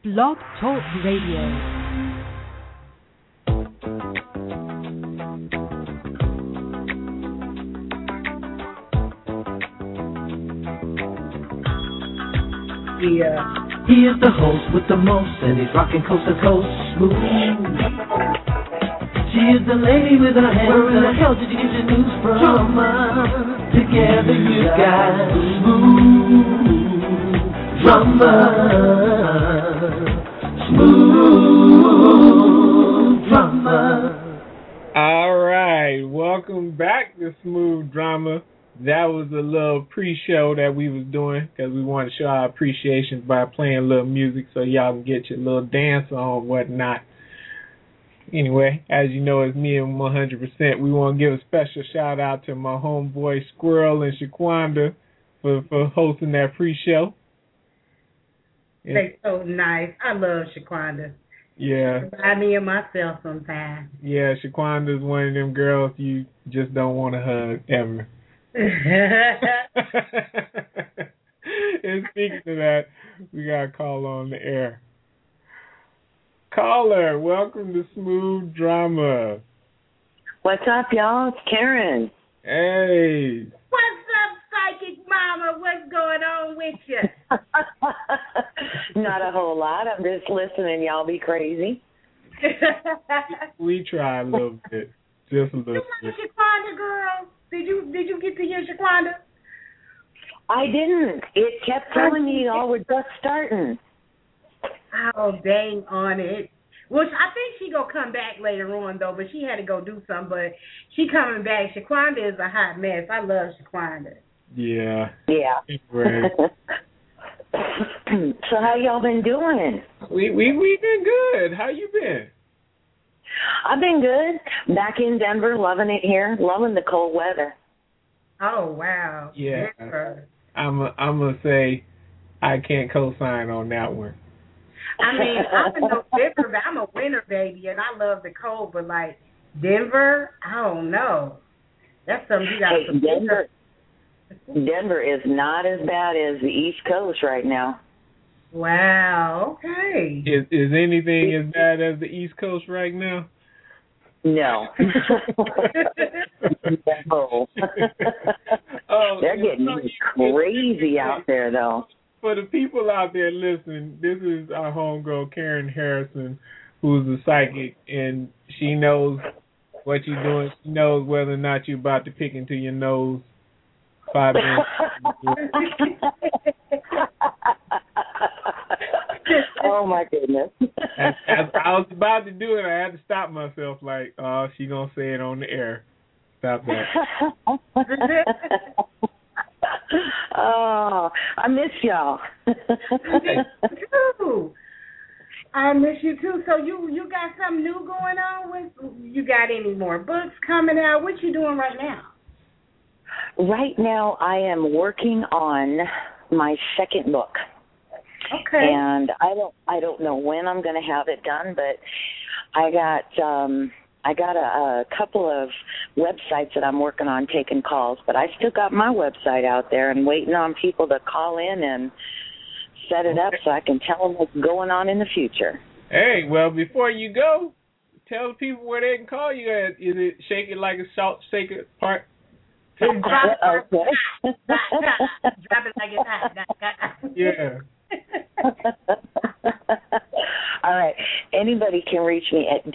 Blog Talk Radio. He is the host with the most, and he's rocking coast to coast smooth. She is the lady with her hands. Where in the hell did you get your news from? Together you got smooth drama. Smooth drama. All right, welcome back to Smooth Drama. That was a little pre-show that we was doing because we wanted to show our appreciation by playing a little music so y'all can get your little dance on and whatnot. Anyway, as you know, it's me and 100%. We want to give a special shout out to my homeboy Squirrel and Shaquanda for hosting that pre-show. They're so nice. I love Shaquanda. Yeah. Remind me of myself sometimes. Yeah, Shaquanda is one of them girls you just don't want to hug ever. And speaking of that, we got a call on the air. Caller, welcome to Smooth Drama. What's up, y'all? It's Karen. Hey. What's up, Psychic Mama? What's going on with you? Not a whole lot. I'm just listening. Y'all be crazy. We try a little bit. Just a little You bit. like Shaquanda, girl? Did you get to hear Shaquanda? I didn't. It kept telling me y'all were just starting. Oh, dang on it. Well, I think she gonna come back later on, though, but she had to go do something, but she coming back. Shaquanda is a hot mess. I love Shaquanda. Yeah. Yeah. Right. So how y'all been doing? We been good. How you been? I've been good. Back in Denver, loving it here, loving the cold weather. Oh, wow. Yeah. Denver. I'm gonna say I can't co-sign on that one. I mean, I'm in Denver, but I'm a winter baby, and I love the cold. But like Denver, I don't know. That's something you got to consider. Denver is not as bad as the East Coast right now. Wow. Okay. Is anything as bad as the East Coast right now? No. No. Oh, they're getting crazy out there, though. For the people out there listening, this is our homegirl Karen Harrison, who's a psychic, and she knows what you're doing. She knows whether or not you're about to pick into your nose 5 minutes. Oh my goodness. As I was about to do it, I had to stop myself like, oh, she gonna say it on the air. Stop that. Oh, I miss y'all. I miss you too. So you got something new going on? You got any more books coming out? What you doing right now? Right now, I am working on my second book. Okay. And I don't know when I'm going to have it done, but I got a couple of websites that I'm working on taking calls, but I still got my website out there and waiting on people to call in and set it up so I can tell them what's going on in the future. Hey, well, before you go, tell the people where they can call you at. Is it Shake It Like a Salt Shaker part? Drop it like it's hot. Yeah. All right. Anybody can reach me at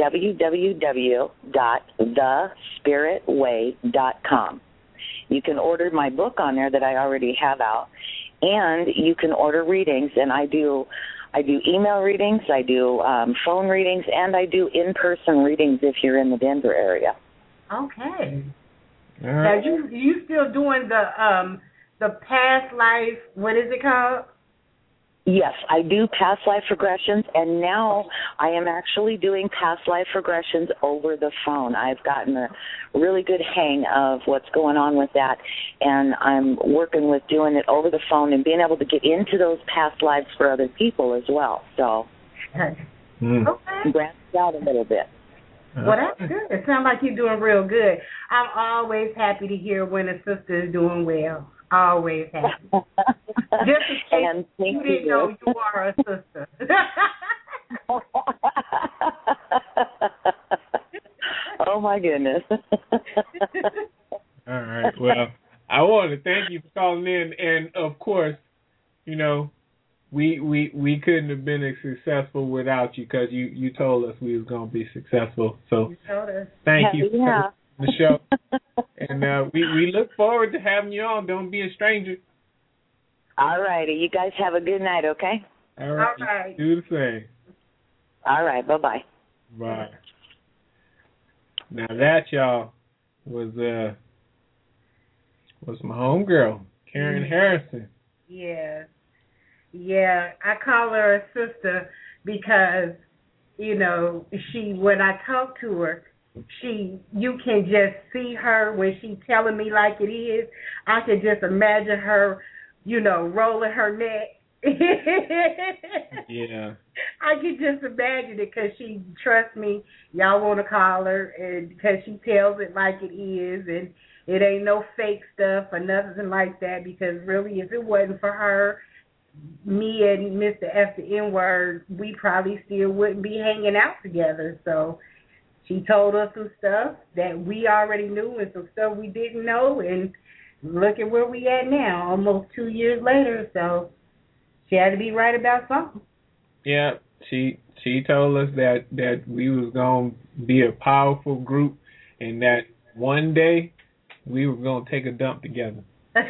www.thespiritway.com. You can order my book on there that I already have out, and you can order readings. And I do email readings, I do phone readings, and I do in-person readings if you're in the Denver area. Okay. All right. Now you still doing the past life? What is it called? Yes, I do past life regressions, and now I am actually doing past life regressions over the phone. I've gotten a really good hang of what's going on with that, and I'm working with doing it over the phone and being able to get into those past lives for other people as well. So, Okay. branched out a little bit. Well, that's good. It sounds like you're doing real good. I'm always happy to hear when a sister is doing well. Always happy. Just in case And you didn't know you are a sister. my goodness. All right. Well, I want to thank you for calling in, and of course, you know, we couldn't have been as successful without you because you told us we was gonna be successful. So You told us. thank you for coming on the show, and we look forward to having you on. Don't be a stranger. All righty. You guys have a good night, okay? All right. All right. Do the same. All right. Bye-bye. Bye. Now that, y'all, was my homegirl, Karen Harrison. Yeah. Yeah, I call her a sister because, you know, when I talk to her, you can just see her when she's telling me like it is. I can just imagine her, you know, rolling her neck. Yeah. I can just imagine it because she trusts me. Y'all want to call her, and because she tells it like it is, and it ain't no fake stuff or nothing like that. Because really, if it wasn't for her, me and Mr. F the N-word, we probably still wouldn't be hanging out together. So she told us some stuff that we already knew and some stuff we didn't know, and look at where we at now, almost 2 years later. So she had to be right about something. Yeah, she told us that we was gonna be a powerful group, and that one day we were gonna take a dump together.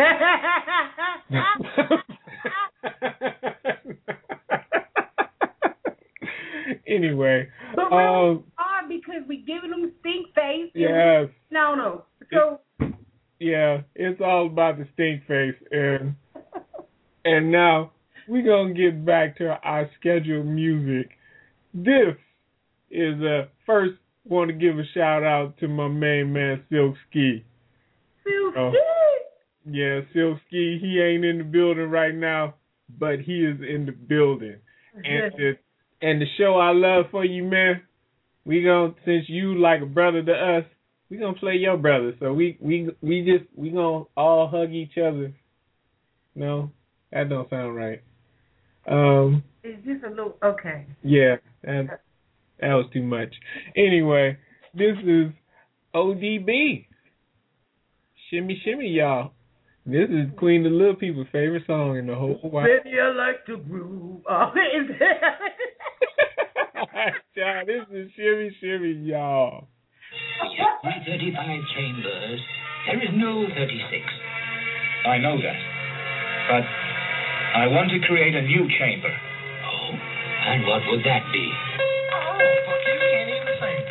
Anyway, but really hard because we giving them stink face. Yes. No. So yeah, it's all about the stink face, and now we're gonna get back to our scheduled music. This is first want to give a shout out to my main man Silk Ski. Silk Ski. Yeah, Silk Ski. He ain't in the building right now, but he is in the building. And the show I love for you, man. We gonna, since you like a brother to us, we gonna play your brother. So we gonna all hug each other. No, that don't sound right. It's just a little okay. Yeah, that was too much. Anyway, this is ODB. Shimmy, shimmy, y'all. This is Queen of the Little People's favorite song in the whole world. Baby, I like to groove. Oh, is Y'all, this is Shimmy, shimmy, y'all. 35 chambers. There is no 36. I know that. But I want to create a new chamber. Oh? And what would that be? Oh, but you can't even sing.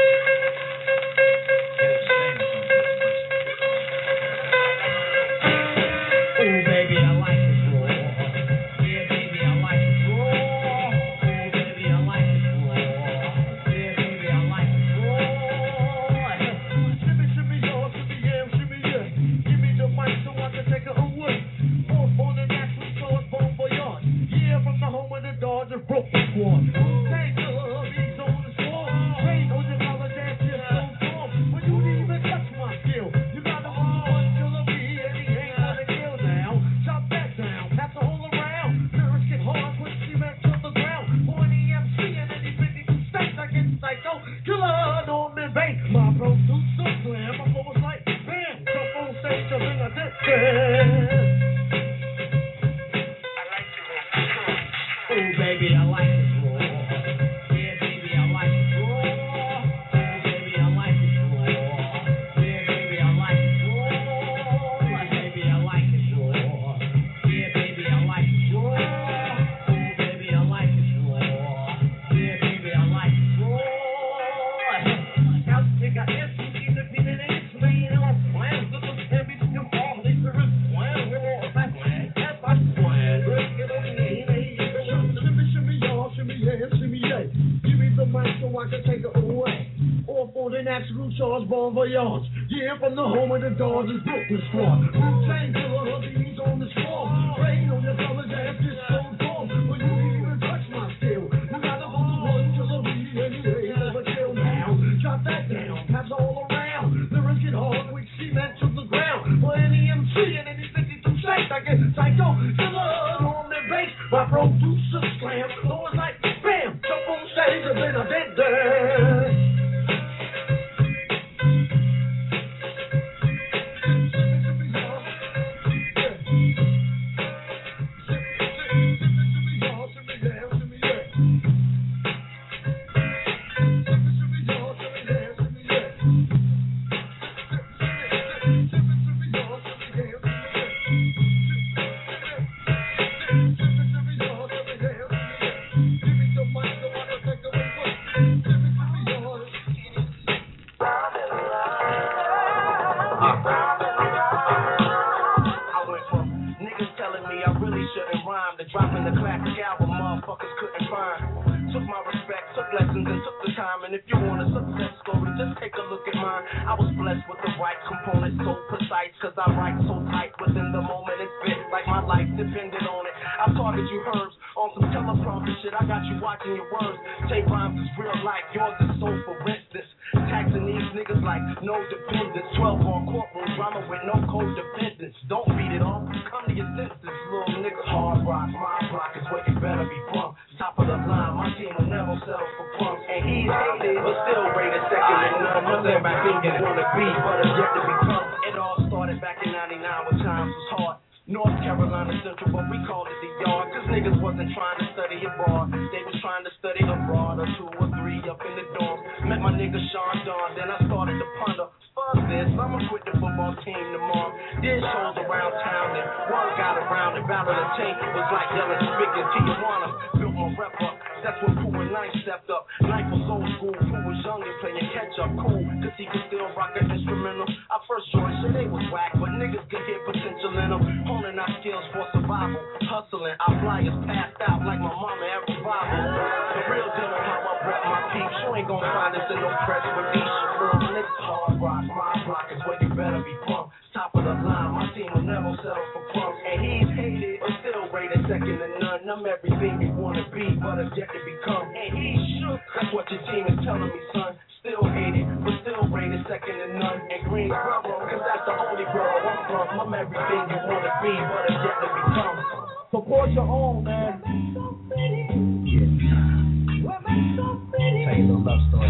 Oh, baby, I like it raw. Yeah, baby, I like it raw. Oh, baby, I like it raw. Yeah, baby, I like it raw. Shimmy, shimmy, y'all, shimmy, yeah, shimmy, yeah. Give me the mic so I can take it away. Off on the natural sword, bon voyage. Yeah, from the home of the Dodgers, Brooklyn Squad. Take the beats on the swarm. Train on your college ass, just so warm. But you didn't even touch my skill. You gotta move one killer bee, and he ain't gonna kill now. Chop that down, pass the whole around. Lyrics get hard, put cement to the ground. Pointy MC and any 52 states, I get psycho. Killer Norman Bates, my producer slam. My flow was like bam, jump on stage, and then I did that. Oh, baby, I like it raw. Yeah, baby, I like it raw. Oh, baby, I like it raw. Yeah, baby, I like it raw. Baby, I like it raw. Yeah, baby, I like it raw. Oh, baby, I like it raw. Yeah, baby, I like it raw. Now, you got MCs that be in it, man. I'm slam. Look at heavy to your ball. They are slam. We're back. That's my slam. Break it on me. Shimmy, y'all, shimmy, yeah, shimmy, yeah. Give me the mic so I can take it away. Off on an absolute charge, bon voyage. Yeah, from the home of the Dodgers, Brooklyn Squad. Wu-Tang Killer, bees on the swarm. Rain on your college ass, this so warm. But you didn't even touch my skill. You gotta hold the one killer bee, and you ain't never chill now. Chop that down, pass all around. Lyrics get hard, quick cement to the ground. For any MC and any 52 states, I get psycho. Killer on the bass, my producer slam. So it's like bam, jump on stage and then I did that. fine. Took my respect, took lessons, and took the time. And if you want a success story, just take a look at mine. I was blessed with the right components, so precise, cause I write so tight within the moment it fit, like my life depended on it. I target you herbs on some teleprompter shit. I got you watching your words. J Rhymes is real life, yours is so for instance. Taxing these niggas like no dependence. 12 on courtroom drama with no codependence. Don't beat it off, come to your senses, little nigga. Hard rock, my block is where you better be from. Top of the line, my team will never settle for crumbs. And he's hated, but still rated second to none. What's everything you wanna be, but it's yet to become. It all started back in 99 when times was hard. North Carolina Central, but we called it the yard. Cause niggas wasn't trying to study abroad. They was trying to study abroad, or 2 or 3 up in the dorms. Met my nigga Sean Don, then I started to ponder. Fuck this, I'ma quit the football team tomorrow. Did shows around town, and one got around and Battle of Tank. It was like yelling Spick and Tijuana. Built my rep up, that's when Pooh and Knife stepped up. Knife was old school, Pooh was young and playing catch up. Cool, cause he could still rock an instrumental. I first joined, shit, they was whack, but niggas could hear potential in them. Honing our skills for survival, hustling, our flyers passed out like my mama at revival. The real deal on how I rep my peeps. You ain't gon' find us in no press release. Real niggas hard rock, my block is where you better be from. Top of the line, my team will never settle for crumbs. And he's hated, but still rated second to none. I'm everything you wanna be, but have yet to become. And he's shook, that's what your team is telling me, son. Still hated, but still rated second to none. And Greensboro, cause that's the only borough I'm from. I'm everything you wanna be, but have yet to become. Support your own, man. Tell you a little love story.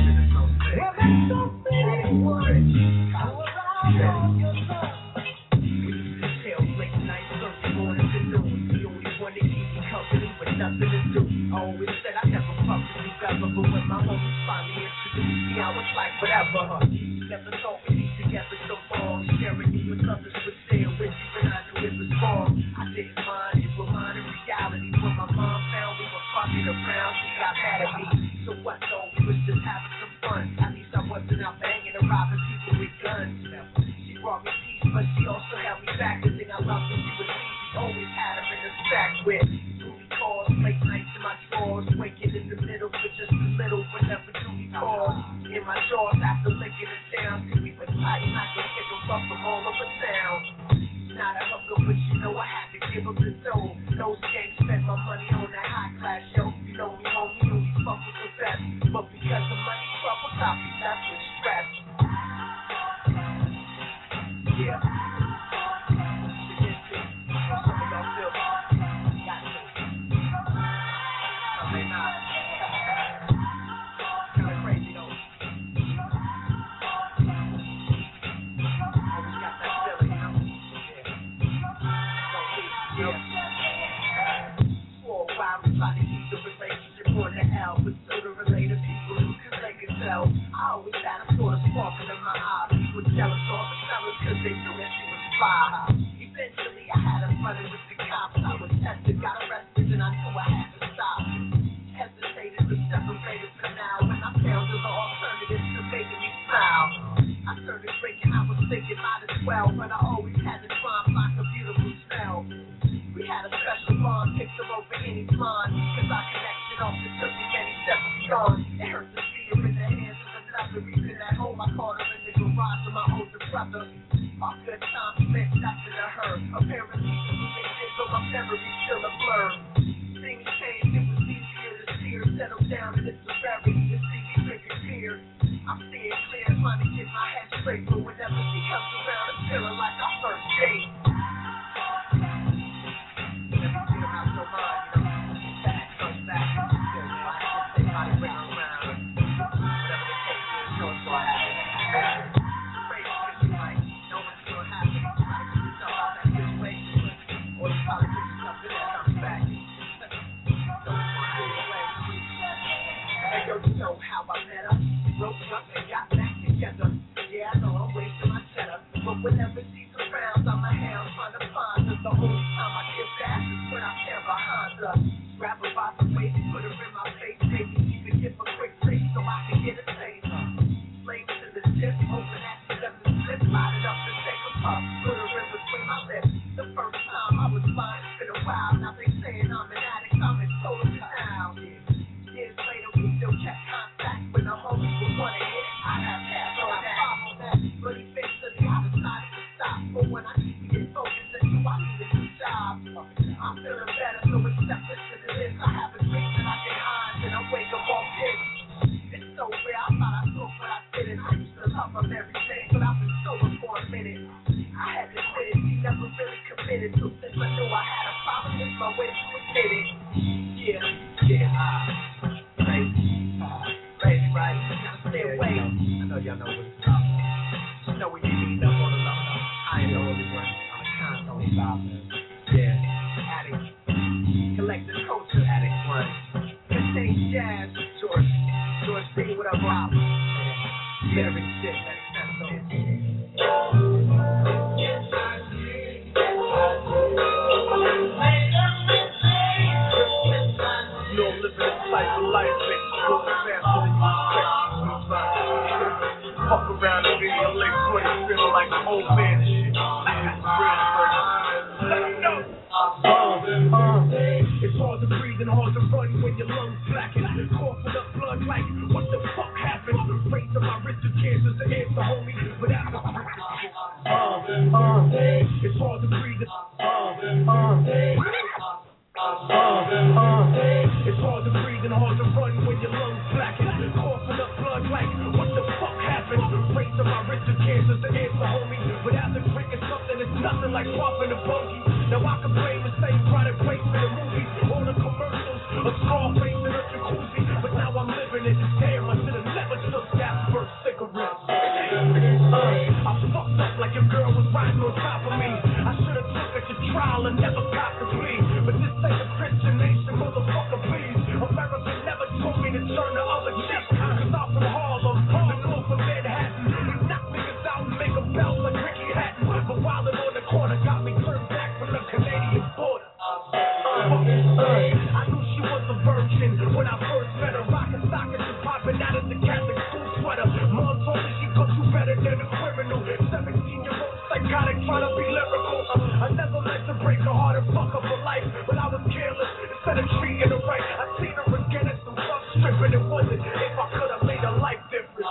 Nothing to do. I always said I never fucked with you ever, but when my homies finally introduced me, I was like, whatever. Never thought we'd be together so long. Sharing you with others was there with you, and I knew it was wrong. I didn't mind, it was mine in reality. When my mom found we were fucking around, she got mad at me. So what though? We was just having some fun. At least I wasn't out banging and robbing people with guns. She brought me peace, but she also held me back. The thing I loved when she was me, she always had her in the sack with. Calls, late nights in my drawers, waking in the middle for just a little whenever duty calls. In my drawers after licking it down, till we were tight, and I could pick them up from all over town. Not a hooker, but you know I had to give them the dough. Those gangs spent my money on that high class show. You know me, homie, you always fuck with the best. But because the money trouble, copy left with stress. Yeah. I always had a sort of sparkle in my eyes. People jealous of the fellas cause they knew that she was fly. Eventually I had her running with the cops. I was tested, got arrested, and I knew I had to stop. Hesitated but separated for now. When I found the alternative to making me smile, I started drinking, I was thinking might as well, but I always had to climb like a beautiful smell. We had a special bond, picked her over any blonde, cause our connection often took me many steps beyond. It hurt to see her in the hands of another. Even at home I caught her in the garage of my older brother. Our good time spent nothing to her. Apparently she did it, so my memory's still a blur. Things changed, it was easier to see her settle down in this severity to see me drinking beer. I'm seeing clear, trying to get my head straight, but whenever she comes around it's feeling like our first date. Whenever she's around, I'm a hound trying to find her. The only time I kiss ass is when I'm there behind her. Grab her by the waist, put her in my face, maybe even give a quick taste so I can get a taste. Slave to the tip, open that shit up and slip, light it up and take a puff, put her in between my lips. The first time I was blind, it's been a while. Now they saying I'm an addict, I'm in total denial. get high. Crazy, right? Stay away. I know y'all know what it's about. You know when you need up on the low. I ain't the only one. I'm a constant stop. Yeah, addict. Collective culture addict one. Contain jazz. George B, what up, Bob? Lyric shit, that's so. You don't live in this type of life, bitch. Going faster than you expect. Fuck around and be a late 20, feeling like an old man and shit. Let them know. It's hard to breathe and hard to run when your lungs blacken. Coughing up blood like, what the fuck happened? Raising my risk of cancer's the answer, homie. But after it's hard to breathe. It's hard to breathe and hard to run when your lungs blacken. Coughing up blood like, what the fuck happened? Raising my risk of cancer's the answer, homie. But after drinking something, it's nothing like popping a bogey. Now I can blame the same product placement in movies, all the commercials of Scarface and a jacuzzi. But now I'm living it. Damn, I should have never took that first cigarette. I fucked up like your girl was riding on top of me. I should have took her to trial and never got the plea. But this ain't a Christian nation, motherfucker, please. America never told me to turn the other cheek. Cause I'm from Harlem, the north of Manhattan. We knock niggas out and make them bounce like Ricky Hatton. But while on the corner got me turned back from the Canadian border. I knew she was a virgin when I first met her. Rockin' stockings and popping out of the Catholic school sweater. Mom told me she could do better than a criminal. 17-year-old psychotic trying to be lyrical. I never meant to break her heart and fuck her for life, but I was careless instead of treating her right. I seen her again at some fuck stripping. It wasn't if I could have made her life different.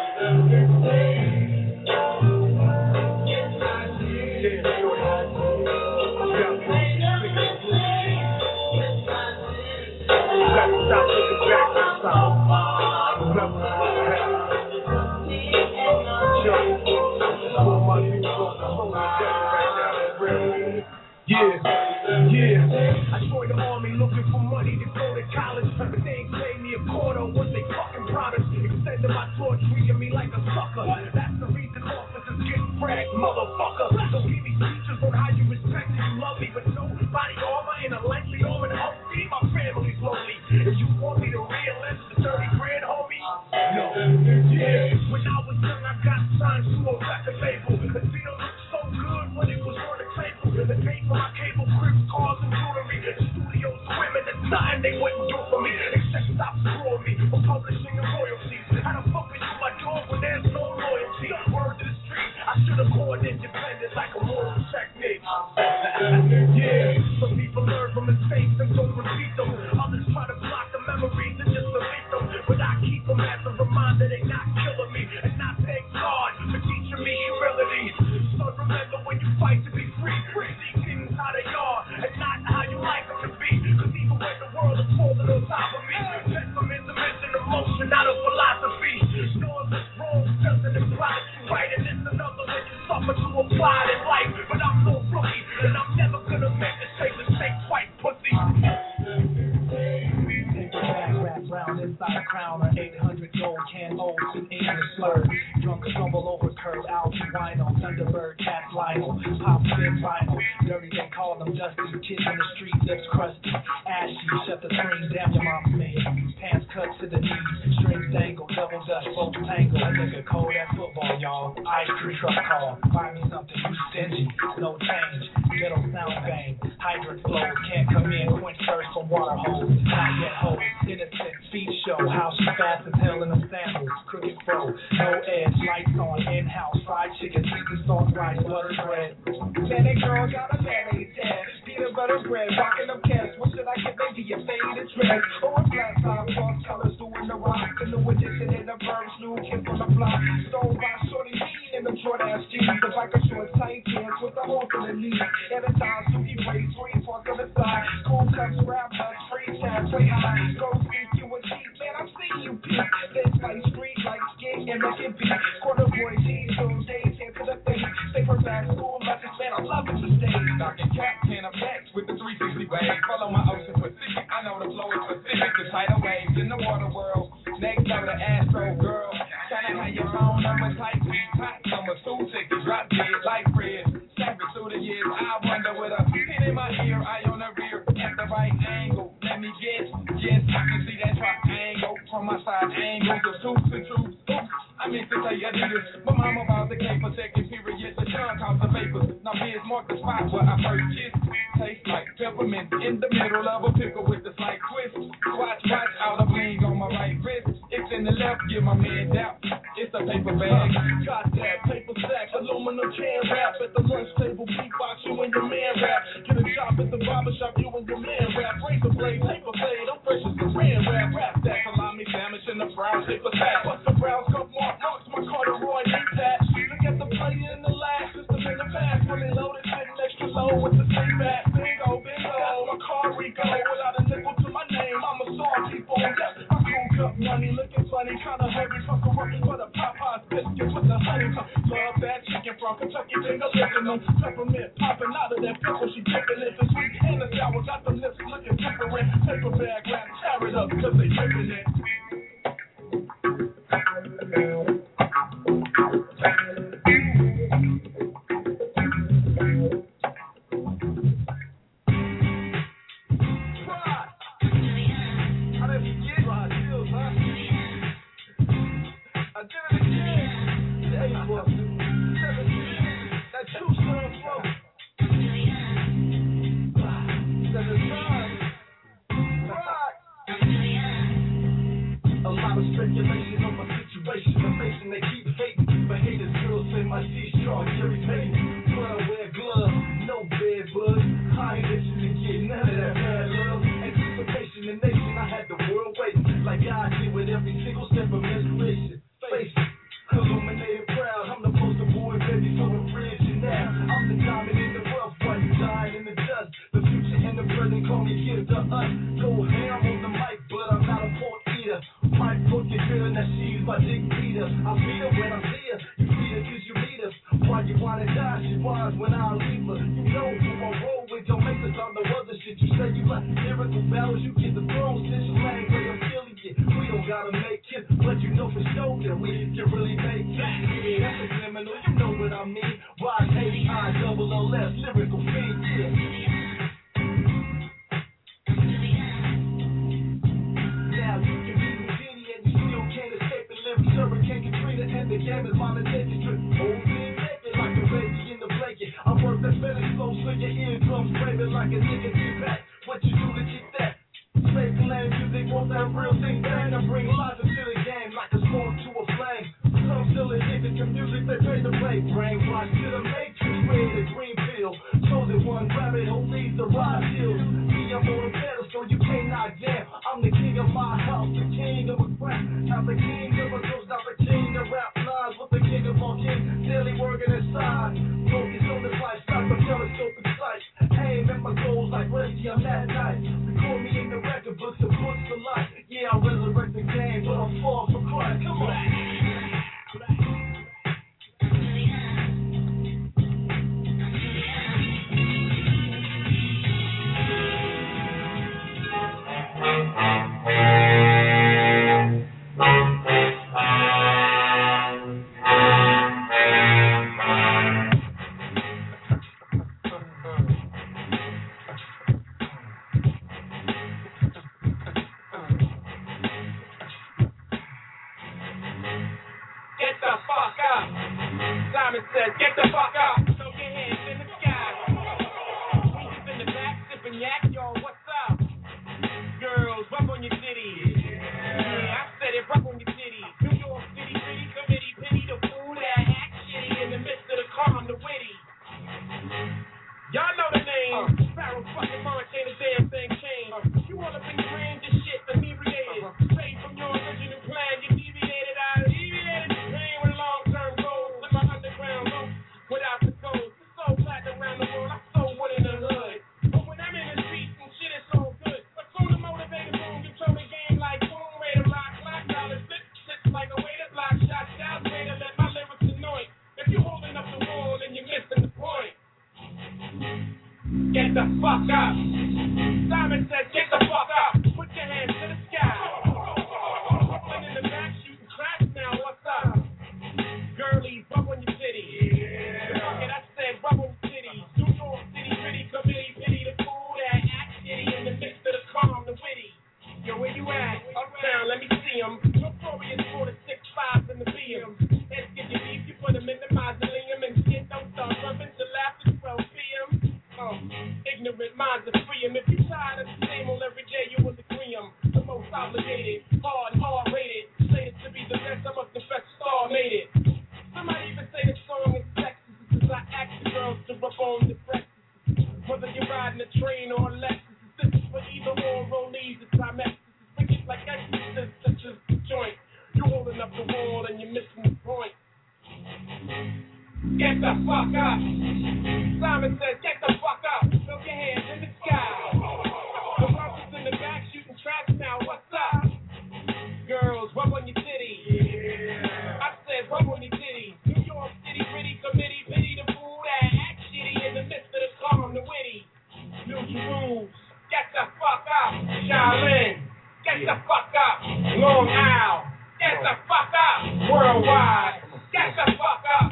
Stop looking back this time. Remember I joined the army looking for money to go to college, but they ain't paid me a quarter of what they fucking promised. Extending my torch, treating me like a sucker. That's the reason officers get fragged, motherfucker. So give me speeches on how you respect and you love me, but no body armor in a lightly armored Humvee. My family's lonely. If you want me to re-enlist the 30 grand, homie, no. Yeah, when I was young, I got signed to a record label. The deal looked so good when it was on the table. They paid for my cable, cribs, cars, and jewelry. The studio's women, there's nothing they wouldn't do for me except stop screwing me for publishing and royalties. How the fuck are you my dog when there's no loyalty? Word to the street, I should have gone independent like a moral technique. Yeah, some people learn from mistakes and don't repeat them. Others try to block the memories and just delete them. But I keep them as a reminder they not killing me. And I thank God for teaching me humility. So remember when you fight to be free, see things how they are and not how you like them to be. Cause even when the world is falling on top of me, pessimism isn't emotion, not a philosophy. Knowing what's wrong doesn't imply that you're right. And it's another when you suffer to apply it in life. But I'm no rookie, and I'm never gonna make the same mistake twice, pussy. Round inside a crown, an 800 gold can hold an English slur. Drunk stumble over curb, Alfie Wino, Thunderbird, Cat Lionel, Pop Spin Vinyl. Dirty, they call them dusty. Kids in the street, lips crusty. Ashy, shut the screen down, your mom's made. Pants cut to the knees, strings dangle, double dutch, both tangle. A nigga cold at football, y'all. Ice cream truck call. Buy me something, you stingy. No change, ghetto sound bang. Hydrant flows, can't come in, quench thirst from water hose. Not yet hoes, innocent feet show. How she fast as hell in them sandals. Crooked fro, no edge, lights on, in-house. Fried chicken, sweet and salt rice, butter bread. Man, that girl got a mayonnaise head. Peanut butter bread, rocking them cats. What should I get, baby? Your faded dress. Or a black top, cross colors, doing the rock. The new edition in the verbs, new kids on the block. Stole by shorty mean in them short ass jeans. The biker short tight pants with the horse in the knee. And a time, Suki braids, green fork on the side. Cool cuts, rap nuts, free tabs, way high. Go beef, you a cheap, man, I'm seeing you peep. This like street, like skin, and make it beat. Quarter boy, jeans, those days, hands to the face. Stay for back school, message, man, I'm loving the stage. Dr. Cat, can I'm next with the 360 wave. Follow my Ocean Pacific, I know the flow is specific. The tidal waves in the water world. Next level the Astro girl. Tryna have your phone number tight, hot summer, 2 tickets, drop dead like Fred. Savage through the years, I wonder with a pin in my ear, eye on the rear, at the right angle. Let me guess, yes, I can see that triangle from my side angle. The suits and tubes, oops, I meant to say Adidas, but mama about the cape for second period. The Sean caught the vapors. Now Biz marked the spot where I first kissed. Tastes like peppermint in the middle of a pickle with a slight twist. Watch out a bling on my right wrist. It's in the left, give my man doubt. It's a paper bag. Got that paper sack, aluminum can wrap at the lunch table. Beatbox you and your man rap. Get a job at the barber shop, you and your man rap. Razor blade, paper blade, I'm fresh as the ran rap. Rap that salami sandwich in the brown paper sack. What's the brown cup mark? Marks my corduroy knee patch. Look at the play in the last system in the back. When they loaded, sitting extra low with the same back. Bingo, bingo. That's my car Rico. Without a nickel to my name, I'm a star people. Yes, I cool up money, looking funny, kinda heavy. Fuck a rookie for the Popeyes biscuit with the honey. Love that chicken from Kentucky, take a look at them. Peppermint popping out of that pickle, she dipping it. The sweet and the sour, got them lips looking different. Paper bag wrap, tear it up, cause they ripping it. Speculation on my situation, I'm facing, they keep hating. But haters, girls say my C-strong, Jerry Payton. But I wear gloves, no bed bugs. I ain't itching to get none of that bad love. Anticipation, the nation, I had the world waiting. Like God did with every single step of menstruation. Face it, illuminated proud. I'm the poster boy, baby, for the bridge and now. I'm the diamond in the rough, while you dying in the dust. The future and the present call me gift to us. Go ham on the mic, but I'm not a pork eater. Might put your girl in that she's my dick beater. I beat her when I see her. You beat her cause you need her. Why you wanna die? She was when I leave her. You know who I roll with. Don't make us all the other shit. You say you like lyrical battles. You get the throne. Since you lame, but I'm feeling it. We don't gotta make it. But you know for sure that we can really make it. Yeah, that's a criminal. You know what I mean. Y-A-I-double-O-S. Lyrical fiend. Yeah. Now you can be Houdini and you still can't escape it. Lyrics Hurricane Katrina and the game is mama naked. Strip old thing naked like a baby in the blanket. I work that Spanish flow so your eardrums screaming like a nigga D-back. What you do to get that? Fake lame music, want that real thing bang. I bring logic to the game like a storm to a flame. Some still addicted to music, they pay to play. Brainwash to the matrix, ready to green pill. Chosen one rabbit who leads the ride hills. Me, I'm on a pedestal, you can't knock down. I'm the king of my house, the king of a rap. Not the king of a ghost, not the king of rap lines. With the king of all kings, daily working inside. Focus on this lifestyle, but telescope in sight. Aim at my goals like Reggie, I'm that night. Record me in the record books and books of life. Yeah, I'll resurrect the game, but I'll fall for Christ. Come on. Simon says, get the fuck up. Throw your hands in the sky. Weezy's in the back, sipping yak, yo, what's up? Girls, rough on your city. Yeah, I said it, rough on your city. New York City, pretty committee, pity the fool that act shitty in the midst of the calm, the witty. Y'all know the name. Sparrow fucking March ain't a damn thing changed. You all up in your range of shit, inebriated. Straight from your original plan, you deviated. I deviated the pain with long-term goals. With my underground loop, without the Uptown, let me see 'em. Notorious for the 6'5" and the BM. Heads get your beef, you put 'em in the mausoleum and shit don't start rubbing till after 12 p.m. Ignorant minds are free 'em. If you tired of the same old every day, you will agree 'em. The most obligated, hard rated. Say it to be the best, I must confess, star made it. Somebody even say the song is sexist because I ask the girls to rub on the breakfast. Whether you're riding a train or a Lexus, this is for either or rollies, it's my message. It's wicked like exorcist, this is the joint. You're holding up the wall and you're missing the point. Get the fuck up. Simon says, get the fuck up. Throw your hands in the sky. The robbers in the back shooting traps now, what's up? Girls, rub on your titty. Yeah. I said, rub on your titty. New York City, pretty committee, pity the fool that act shitty in the midst of the calm, the witty. New rules, get the fuck up. Shaolin, get the fuck up. Long Isle, get the fuck up. Worldwide, get the fuck up.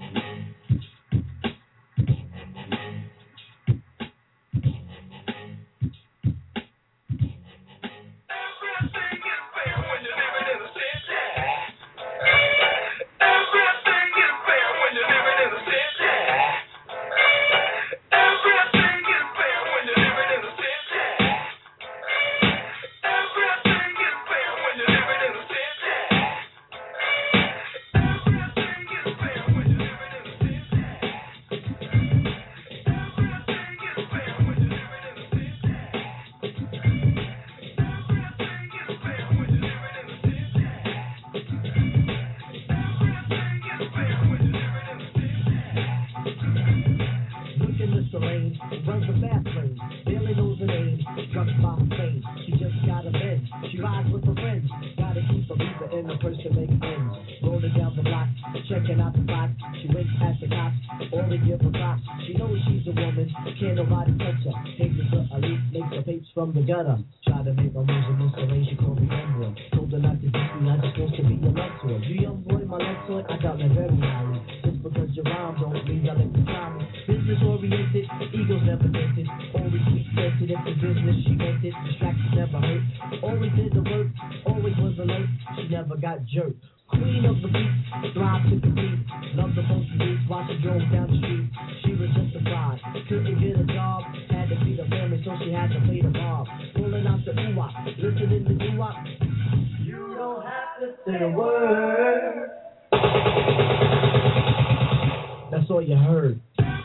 From the gutter, try to make my music installation, call me Emperor. Told her not to beat me, I just want to be your lecturer. You young boy, my lecturer, I doubt that very highly. Just because your rhyme don't mean I let you try me. Business oriented, egos never dented. Always sweet sensitive to business, she meant it. Distractions never hurt. Always did the work, always was alert. She never got jerked. Queen of the beat, thrive to compete. Love the funky beats while she drove down the street. She was justified, couldn't get a job. Had to feed her family, so she had to pay the mob. Pulling out the ooh-wop, listening to doo-wop. You don't have to say a word. That's all you heard.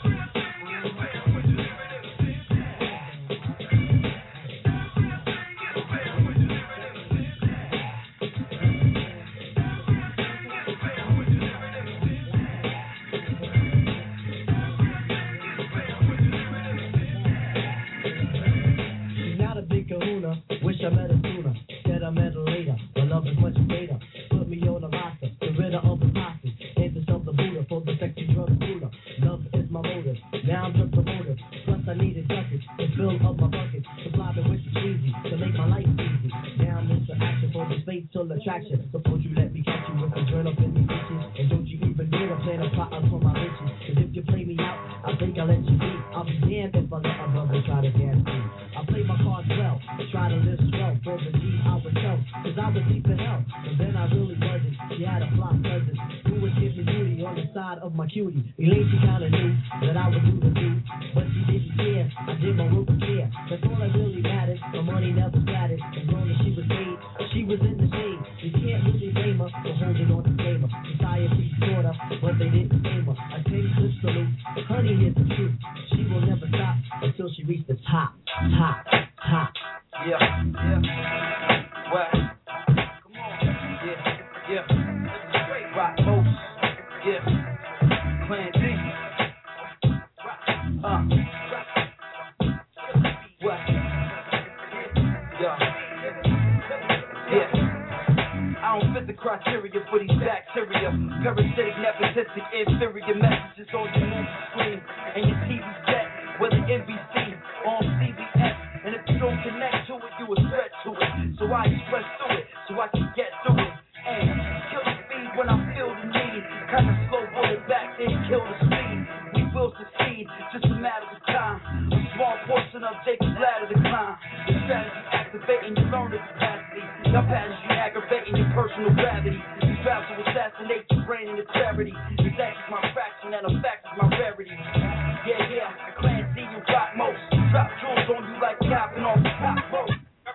Wish I met her sooner, said I met her later. My love is much greater. Put me on the roster, get rid of the posse. Ain't this of the Buddha for the sexy drug cooler. Love is my motive, now I'm just a motive. Plus I needed buckets to fill up my bucket. Supply me with the cheesy to make my life easy. Now I'm into action for the fatal attraction. Suppose you let me catch you with the joint up in these bitches. And don't you even dare to plan a plot for my bitches. Cause if you play me out, I think I'll let you be. I'll be damned if I let a brother try to gas me. I play my cards well, try to live swell. For the G I would tell, cause I was deep in hell. But then I really wasn't. She had a fly cousin who was giving beauty on the side of my cutie. Elaine, she kinda knew that I would do the do, but she didn't care. I did my work with care. That's all that really mattered. My money never mattered. As long as she was paid, she was in the shade. You can't really blame her for holding on to blame her. Society taught her, but they didn't blame her. I take this salute. Honey, here's the truth. She will never stop until she reaches the top. Top. Yeah. Well, come on. Yeah. Straight rock folks. Yeah. Plan D. What? Yeah. I don't fit the criteria for these bacteria. Parasitic, nepotistic, inferior messages on your movie screen and your TV set, whether NBC or on CBS. And if you don't connect to it, you a threat to it. So I express through it, so I can get through it. And kill the speed when I feel the need. Kind of slow bullet back, then kill the speed. We will succeed, just a matter of time. A small portion of Jacob's ladder to climb. The strategy activating, you learn the capacity. Y'all patterns, you aggravating your personal gravity. These vows to assassinate your brain and its charity. This act is my fraction and a fact is my rarity. Yeah, Clan C, you rock most. Drop jewels on you like capping off the top rope.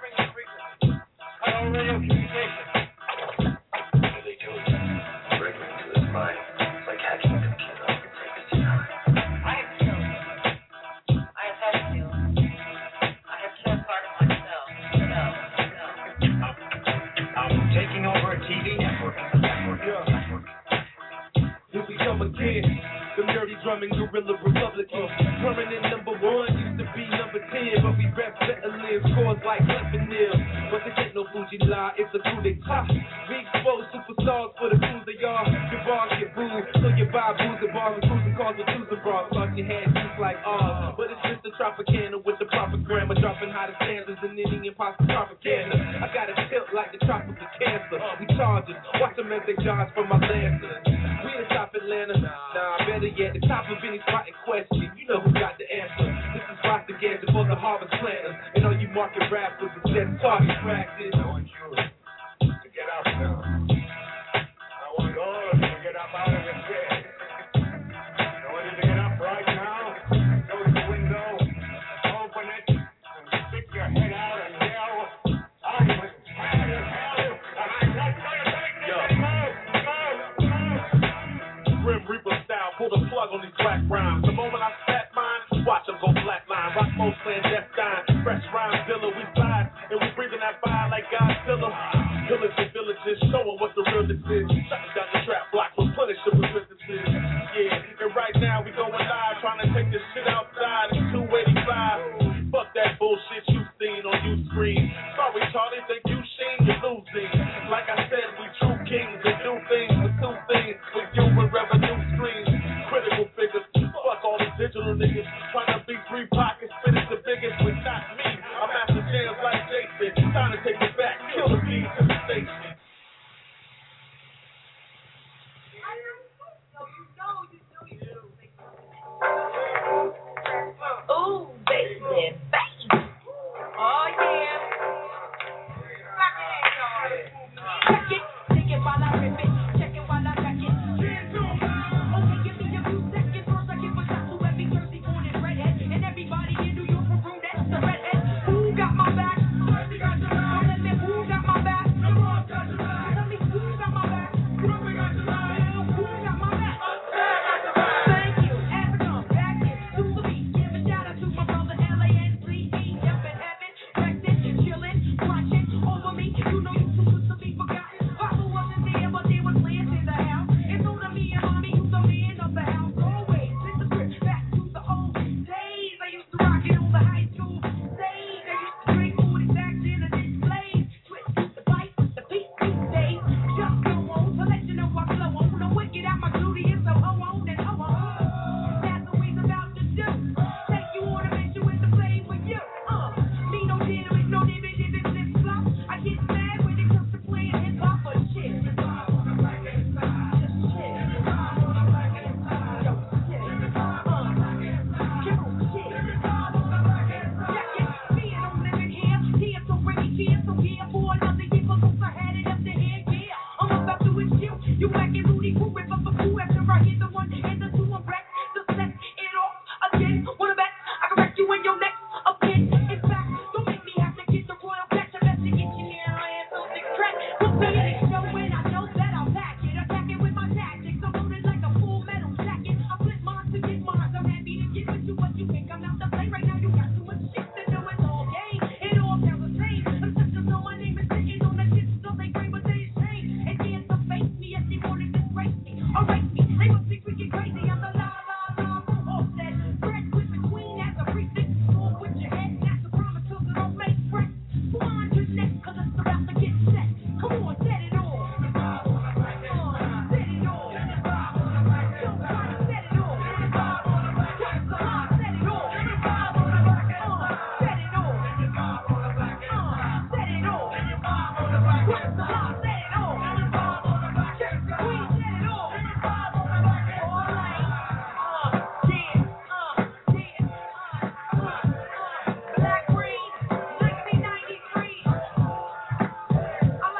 I don't radio communication. What do they do? Breaking into his mind. It's like hacking a computer. I can take his secret. I have killed. I have had killed. I have killed part of myself. No. I'm taking over a TV network. You become a kid. The nerdy drumming guerrilla Republicans. Permanent number 1 used to be number 10, but we rap veterans, scores like Lebanon. But this ain't no Fuji lie, it's a coup d'etat. We expose superstars for the fools they are. Your bars get booed, so you buy booze and bars and cruising cars with twos and bras. Thought you had juice like ours, but it's just a Tropicana with the proper grammar, dropping hotter standards than any imposter propaganda. I got a tilt like the tropical cancer. We charge it, watch them as they dodge from my lancer. We the top Atlanta, nah, better yet, the top of any spot in question. You know who got the answer. This is Rasta Gadget for the harvest planners. And all you market rappers, it's just target practice. I want you to get up now. I want all of you to get up out of the chair. I want you to get up right now, go to the window, open it, and stick your head out and yell, I'm as mad as hell, and I'm not going to take this anymore. Grim Reaper style, pull the plug on these black rhymes. The moment I spat mine, watch them go flatline. Rock most clandestine, fresh rhymes, dealer, we slide, and we breathing that fire like Godzilla. Village and villages, showing what the realness is. Shutting down the trap block, replenishing with businesses. Yeah, and right now we going live, trying to take this shit outside. It's 285. Fuck that bullshit you seen on you screen. Sorry, Charlie, think you seen, you're losing. Like I said, we true kings and do things with two things. With you with revenue streams, critical figures. Fuck all these digital niggas trying to be free pockets, finish the biggest, but not me. I'm after jams like Jason, time to take it back, kill the beats in the station. Ooh, baby, baby. Oh, yeah. Check it, take it while I rip it. Check it while I check it. Okay, give me a few seconds. First, I give a shot to every Jersey born and redhead. And everybody in New York for room, that's the redhead. Who got my back? Jersey got your back. Tell me who got my back? The North got your back. Tell me who got my back? Brooklyn got your back. Who got my back? Thank you. As I come back in to the beat, give a shout out to my brother LANCE up in heaven, resting, chilling, watching over me. You know you supposed to be forgotten. Papa wasn't there, but there was plans in the house. It's on to me and mommy, who's the man of the house. Always in the script, back to the old days. I used to rock it on the high school stage. I used to drink 40 stacks in a display. Switch the fight with the beat these days. Just go on to let you know I flow on. The wicked out my duty is so ho on and ho on. That's what we's about to do. Take you on a mission with the play with you. Me no dinner with no divot, flip flop. I get mad when it comes to playing hip hop or shit. Just shit. You whacking Rudy, who rip up a fool after I hit the one and the two, I'm wrecked. Just set it off again. Wanna bet I can wreck you in your neck again. In fact, don't make me have to get the royal catch. I best to get you near I am so sick track. Put me in the show when I know that I'll pack it. Attack it with my tactics. I'm loaded like a full metal jacket. I flip mine to get mine. I'm happy to get with you, but you think I'm out to play right now. You got too much shit to do. It's all game. It all sounds the same. I'm such a know my name is sitting on the shit, so they crave what they say. And dance to face me as they want to disgrace me. Erase me. They must be freaking crazy. I'm the la offset. Fresh with the queen as a precinct. Go with your head. That's a promise so don't make friends. Wind your neck, cause it's about to get set. Come on, set it all. Set it all. Set it all. Set it all. Set it all. Set it all. Black Green, 1993. I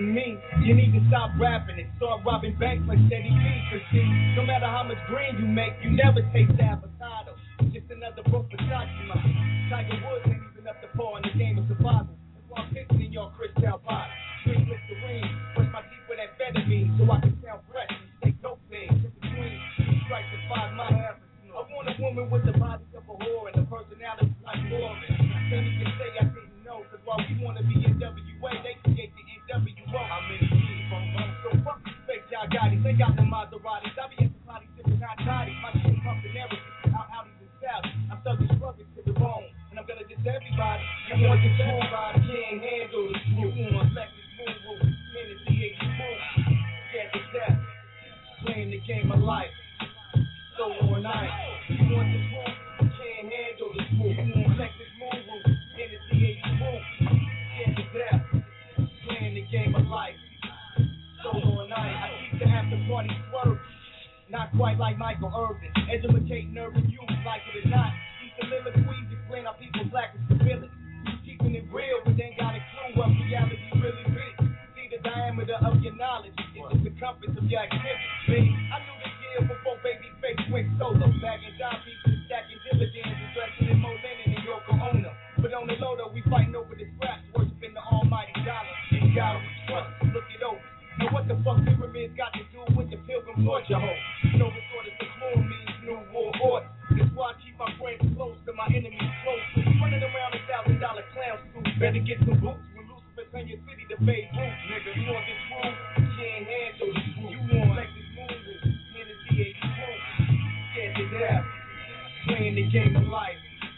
getting me, you need to stop rapping and start robbing banks like Steady B. Cause see, no matter how much green you make, you never taste the avocado. Just another broke Versace model. Tiger Woods ain't even up to par in the game of survival. That's why I'm pissing in your crystal pot. Drink Listerine, brush my teeth with amphetamine so I can sound fresh and stay dope things in between. Strikes and 5 miles. I want a woman with the body of a whore and the personality like Lauren. Can't even say I didn't know, cause while we wanna be NWA, they create the NWO. How many years from home? So fuck these fake y'all gotties. They got no Maseratis. I be at the party sipping hot toddies. My shit pumping everything. Outties and South. I'm thugging struggling to the bone. And I'm gonna diss everybody. You want this everybody. Can't handle the screw. You want Lexus Moon Roof. Hennessy 80 Boom. Yeah, it's that. Playing the game of life. So on night. You want this room? Can't handle the screw. You want Lexus Moon Roof. Hennessy 80 Boom. Yeah, it's that. Playing the game of life. So on night. I keep the after party swerving. Not quite like Michael Irvin. Educating urban youth, like it or not. These soliloquies explain how people lack stability. Keeping it real, but they ain't got a clue what reality really is. See the diameter of your knowledge. It's the circumference of your activity. I knew this year before Babyface went solo. Bagging dime pieces, stacking dividends, and dressing in more linen than Yoko Ono. But on the low though, we fighting over the scraps, worshiping the almighty dollar. And God we trust, look it over. Now what the fuck pyramids got to do with the pilgrim torture hole? No resort is the clone means new war order. That's why I keep my friends close to my enemies close. Running around in $1,000 clown suit. Better get some boots when Lucifer turn your city to Babe Ruth. Nigga, you want this room? Can't handle this room. You want Lexus Moon Roof, Hennessy 80 Boom. Yeah, to death. Playing the game of life.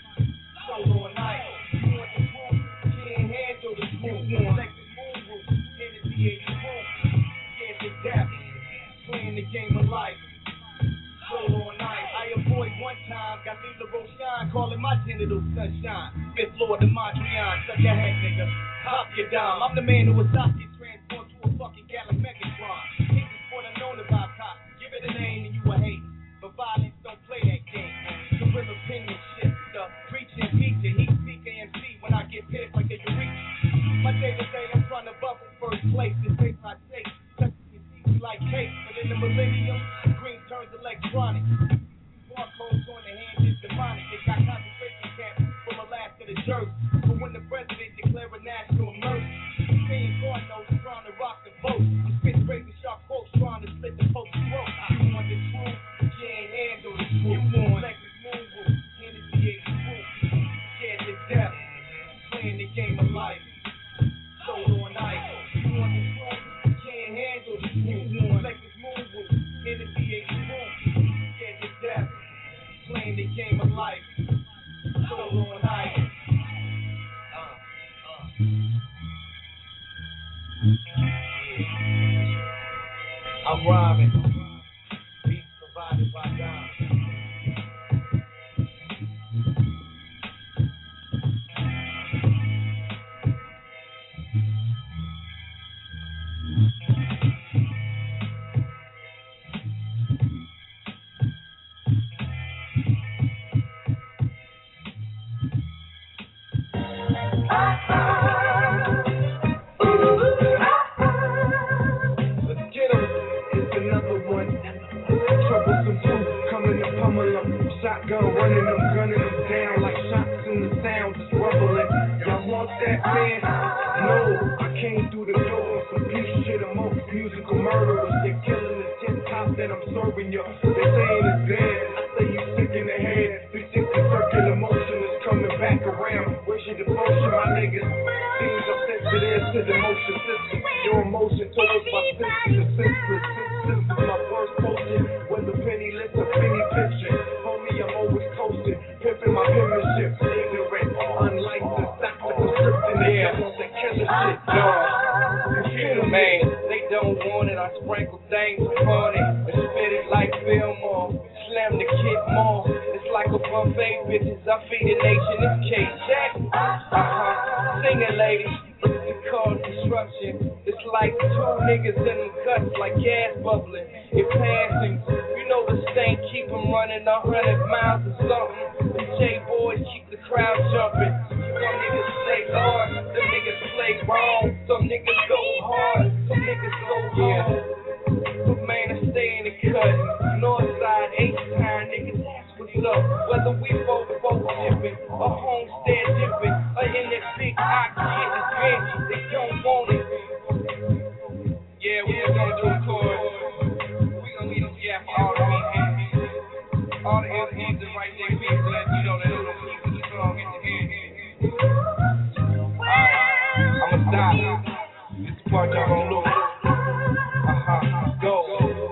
Solo and night. You want this room? Can't handle this room. You want Lexus Moon Roof, Hennessy 80 Boom. Yeah, to death. Playing the game of life. Solo all night. I avoid one time. Got Lila Roshan calling my genital sunshine. Fifth floor to Montreal. Suck your head, nigga. Pop your dime. I'm the man who was Sasuke transformed to a fucking Gallon Megatron. Hate this sport unknown about cops. Give it a name and you a hate. But violence don't play that game. Gorilla penmanship. The preaching teacher. Heat seek AMC when I get pissed like a Eureka. My day to day I'm trying to bubble first place. This face I take. Like cake, but in the millennium, green turns electronic. Barcodes on the hand is demonic. They got concentration camps from Alaska to Jersey. But when the president declared a national emergency, seeing God knows trying to rock the boat. I'm spitting razor sharp quotes trying to slit the folks' throat. You want this room? You can't handle this room. You want Lexus Moon Roof, Hennessy 80 Boom. Yeah, to death, playing the game of life. Solo all night. You want this room? You can't handle this room. Lexus Moon Roof, Hennessy 80 Boom. Yeah, to death, playing the game of life. Solo all night. I'm rhyming. Beats provided by God. Shotgun running them, gunning them down like shots in the sound, just rumbling. Y'all want that, man? No, I came through the door on some piece of shit amongst musical murderers. They're killing the tip top that I'm serving you. They saying it's dead, I say you sick in the head. 360 circular motion is coming back around. Where's your devotion, my niggas? Things are sensitive to the motion system. Your emotion towards my senses, senseless. This is my first potion, whether penniless or penny picture. I'm always coasting, pimping my penmanship, ignorant, unlicensed, not the prescription, they want that killer shit, dog. Computer man, they don't want it, I sprinkle things upon it, and spit it like Fillmore, slam the kid more, it's like a buffet, bitches, I feed the nation, it's K-Jack, sing it ladies, it's called disruption, it's like two niggas in them guts, like gas bubbling, it passing, you know the stank, keep them running 100 miles or something. The J-boys keep the crowd jumping. Some niggas play hard, some niggas play wrong. Some niggas go hard, Northside, H-Town, niggas, that's what's up. Whether we both shipping, or homestead dipping, or in that big hot shit that's veggie, they don't want it. Yeah, we just gonna do a chorus. We gonna need them, yeah, for all the MCs. All the MCs that write their beats so that you know they don't keep the song in the head. Alright, I'ma stop. This is the part y'all gonna lose. Go.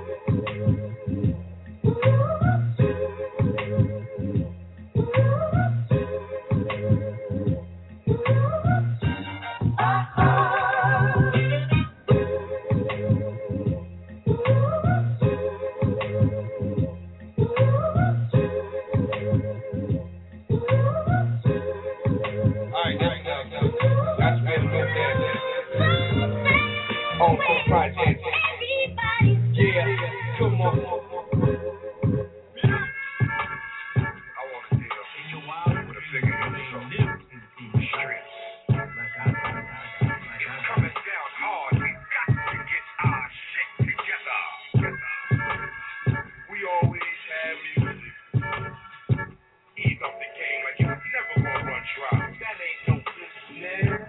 Project. Yeah, come on. I want to deal with a figure in the streets. It's coming down hard. We got to get our shit together. We always have music. Ease up the game like you never gonna run dry. That ain't no business.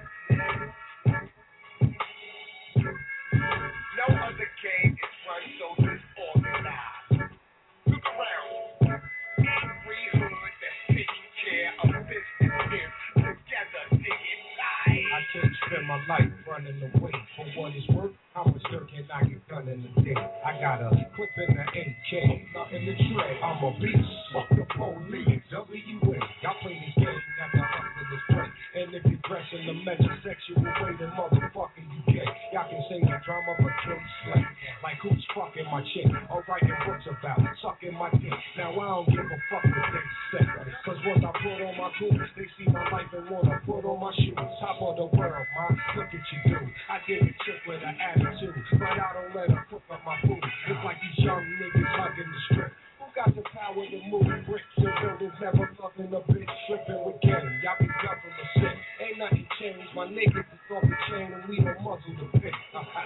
No other game is run so disorganized. Look around. Every hood that's taking care of business is together, digging life. I can't spend my life running away. For what it's worth, how much dirt can I get done in a day? I got a clip in the AK, nothing to trade. I'm a beast, fuck the police, WA. Y'all play this game, not the hustlers play. And if you're dressing the metrosexual way, then motherfucking you gay. Y'all can say the drama, but don't slay. Like who's fucking my chick, or writing books about sucking my dick. Now I don't give a fuck what they say. Cause once I put on my cool, they see my life and wanna put on my shoes. Top of the world, man, look at you do. I get a chick with an attitude, but I don't let her cook up my food. It's like these young niggas hugging the strip. Who got the power to move bricks and buildings, never fucking a bitch, tripping with game. Y'all be ducking the shit. Ain't nothing changed. My niggas is off the chain and we don't muzzle the bitch.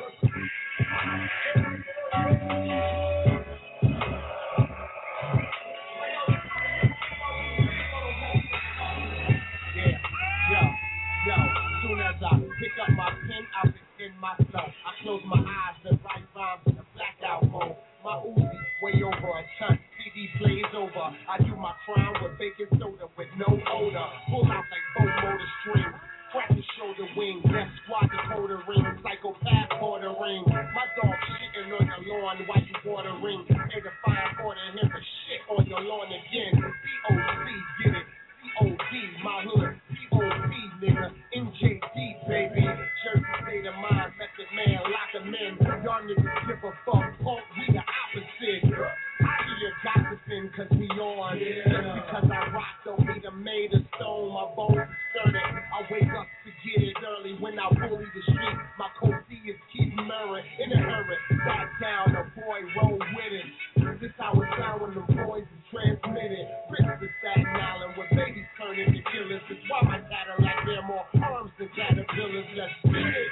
Soon as I pick up my pen, I begin my flow. I close my eyes and write rhymes in a blackout mode. My Uzi way over a ton. CD plays over. I do my crime with baking soda with no odor. Pull out like both motor strings. Crack the shoulder wing. Death squad the quarter ring. Psychopath bordering. My dog shitting on the lawn while you watering. Pay the fine order and him to shit on your lawn again. DOC, get it. COD, my hood. POP, nigga. NJD, baby. Jersey state of mind. Method man, lock him in. Y'all niggas give a fuck. Punk, we the opposite. I hear you gossiping cause we on. Just because I rock don't mean I made a stone. My bones is sturdy. I wake up to get it early when I bully the street. My co-C is Keith Murray in a hurry. Back down, the boy roll with it. This how it sound when the boys is transmitted. Bricks to Staten Island with babies turning to killers. That's why my Cadillac bear more arms than caterpillars. Let's get it.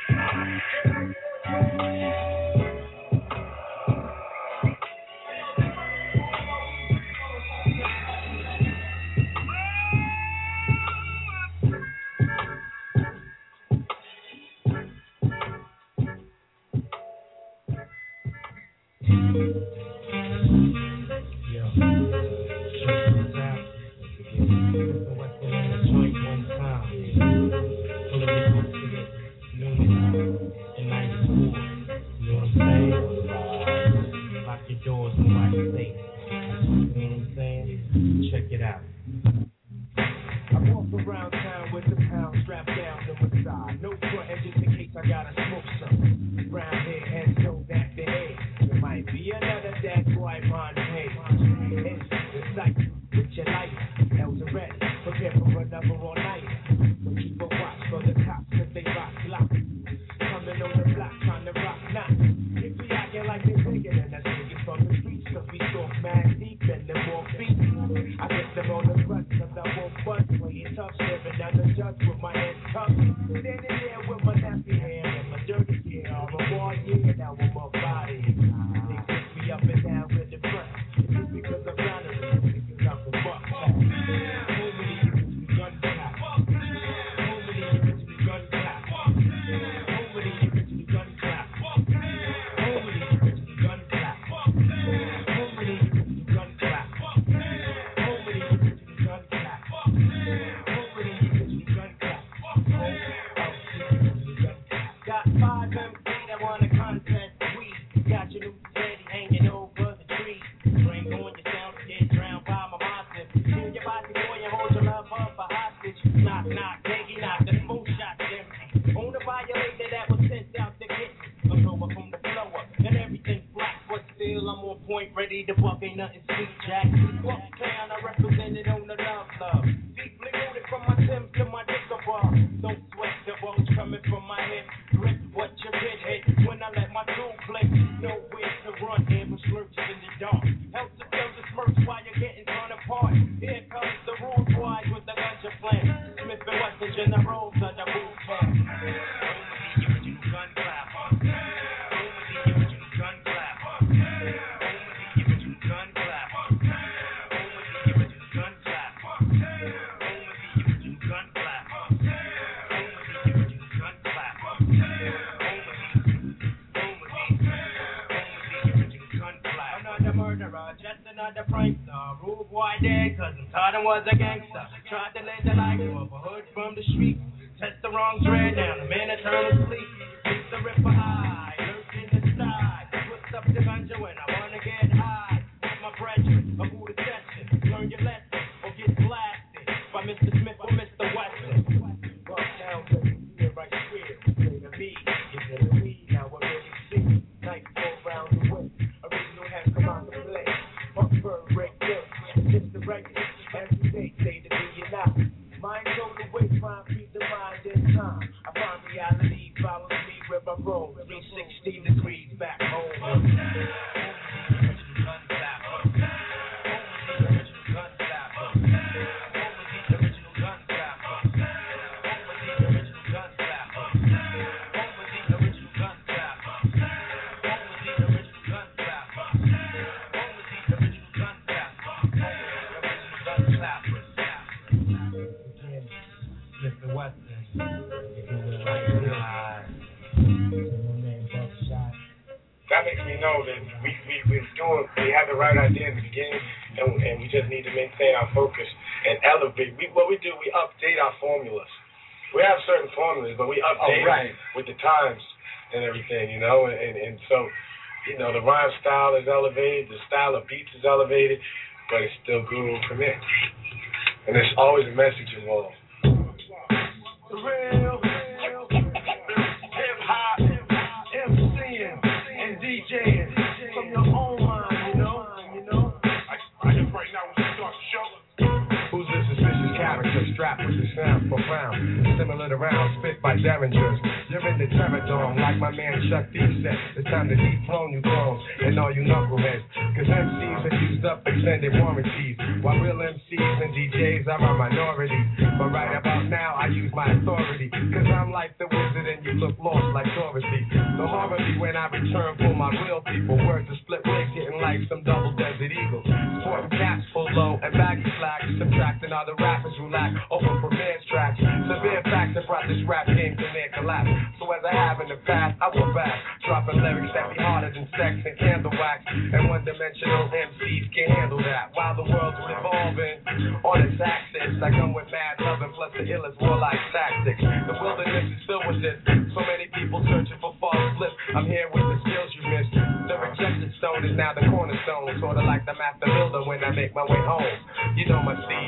Check it out. I walk around town with the pound strapped down to my side. No front end just in case I gotta smoke some. Round here and so that the head. It might be another dead boy on pay. It's the sight with your life. Elves are ready. Prepare for another all night. But keep a watch for the cops cause they rock lock. Coming on the block trying to rock knock. If we acting like they bigger than us niggas from the streets cause we talk mad deep and the more feet. I get them on the front cause I won't bust. Playing tough, staring down the judge with my hands cuffed. Standing there with my nappy hair and my dirty hair. I'm a boy, yeah, now I'm a body. They pick me up and down with the front. ready to buck, ain't nothing sweet, Jack. Uptown, I represented on the love. Deeply rooted from my Timbs to my dicker bar. Don't sweat the bulge coming from my head. Grip what you been hit when I let my tool play. Nowhere to run, ambush lurks in the dark. Help to tell the smirks while you're getting torn apart. Here comes the rude boys with the ganja plan. Smith and Wesson generals on the boot camp. Gun clapper. The original gun clapper. The original gun clapper. The original gun clapper. The original gun clapper. The original gun clapper. Another murderer, just another prankster. Rude boy dead, cause I'm taught him was a gangster. Tried to live the life of a hood from the street. Test the wrong dread, now the man eternal sleep. It's the ripper high, lurk in the sky. Twist up the ganja when I wanna get high. With my brethren, a Buddha session. Learn your lesson or get blasted by Mr. Smith or Mr. Wesson. Buck down to the year right here. Say to me, is it a weed? Now what really see? Night 4 rounds away. Original has come out to play. Buckburn, Red Hill, just the record. Every day, say to me you're not. Mind go the way, find beat the mind in time. I find reality follows me where I roll. 360 degrees back home. Mr. Weston. That makes me know that we had the right idea in the beginning, and we just need to maintain our focus and elevate. What we do, we update our formulas. We have certain formulas, but we update them with the times and everything, you know. And so, you know, the rhyme style is elevated, the style of beats is elevated, but it's still Guru Premier. And there's always a message involved. Real hip-hop, MCing, and DJing from your own mind, you know. I just right now we start the show. Who's this suspicious character strapped with the sound profound, similar to rounds spit by derringers? You're in the terror dome, like my man Chuck D said. It's time to dethrone you clones and all you knuckleheads. Cause MCs have used up extended warranties, while real MCs and DJs are a minority. But right about now I use my authority, cause I'm like the wizard and you look lost like Dorothy. The horror be when I return for my real people. Words of split wigs hitting like some double desert eagles. Sporting caps full low and baggy slacks, subtracting all the rappers who lack open for man's tracks. Severe facts that brought this rap game to near collapse. So as I have in the past, I will back, dropping lyrics that be harder than sex and candle wax. And one-dimensional MCs can't handle that. While the world's revolving on its axis, I come with mad love and plus the illest warlike tactics. The wilderness is filled with this. So many people searching for false flips. I'm here with the skills you missed. The rejected stone is now the cornerstone, sorta like the master builder when I make my way home. You know my Steve.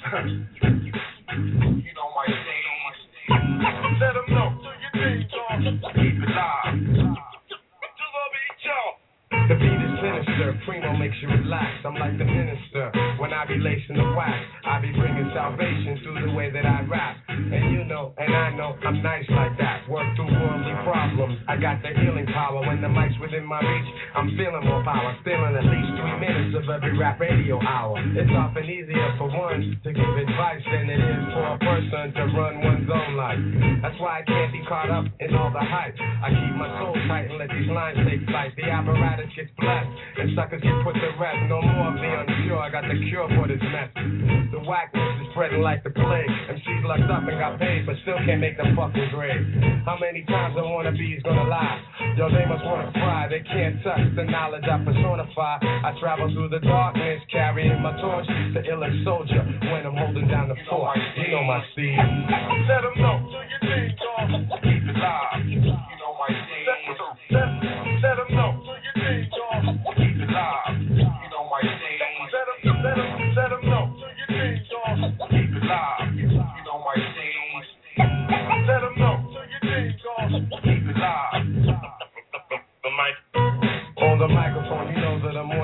You know my thing. Let them know. Do your thing, y'all. Keep it live. To the beat, y'all. The beat is sinister, Primo makes you relax. I'm like the minister, when I be lacing the wax, I be bringing salvation through the way that I rap. And you know, and I know, I'm nice like that. Work through worldly problems, I got the healing power. When the mic's within my reach, I'm feeling more power. Stealing at least 3 minutes of every rap radio hour. It's often easier for one to give advice than it is for a person to run one's own life. That's why I can't be caught up in all the hype. I keep my soul tight and let these lines take flight. The apparatus gets blessed, and suckers get put to rest. No more of the unsure, I got the cure for this mess. The whackness is spreading like the plague. MCs locked up and got paid, but still can't make the fucking grade. How many times a wannabe's gonna lie? Yo, they must wanna fry, they can't touch the knowledge I personify. I travel through the darkness, carrying my torch, the illest soldier, when I'm holding down the fort. You know my Steve. Let them know, do your thing, y'all. Keep it live. You know my thing. Let them know, do your thing, y'all. Keep it live. You know my thing. Let them know, do your thing, y'all. Keep it live. You know my thing. Let them know, do your thing, y'all. Keep it live. The mic. On the microphone, you know that I'm one of the best.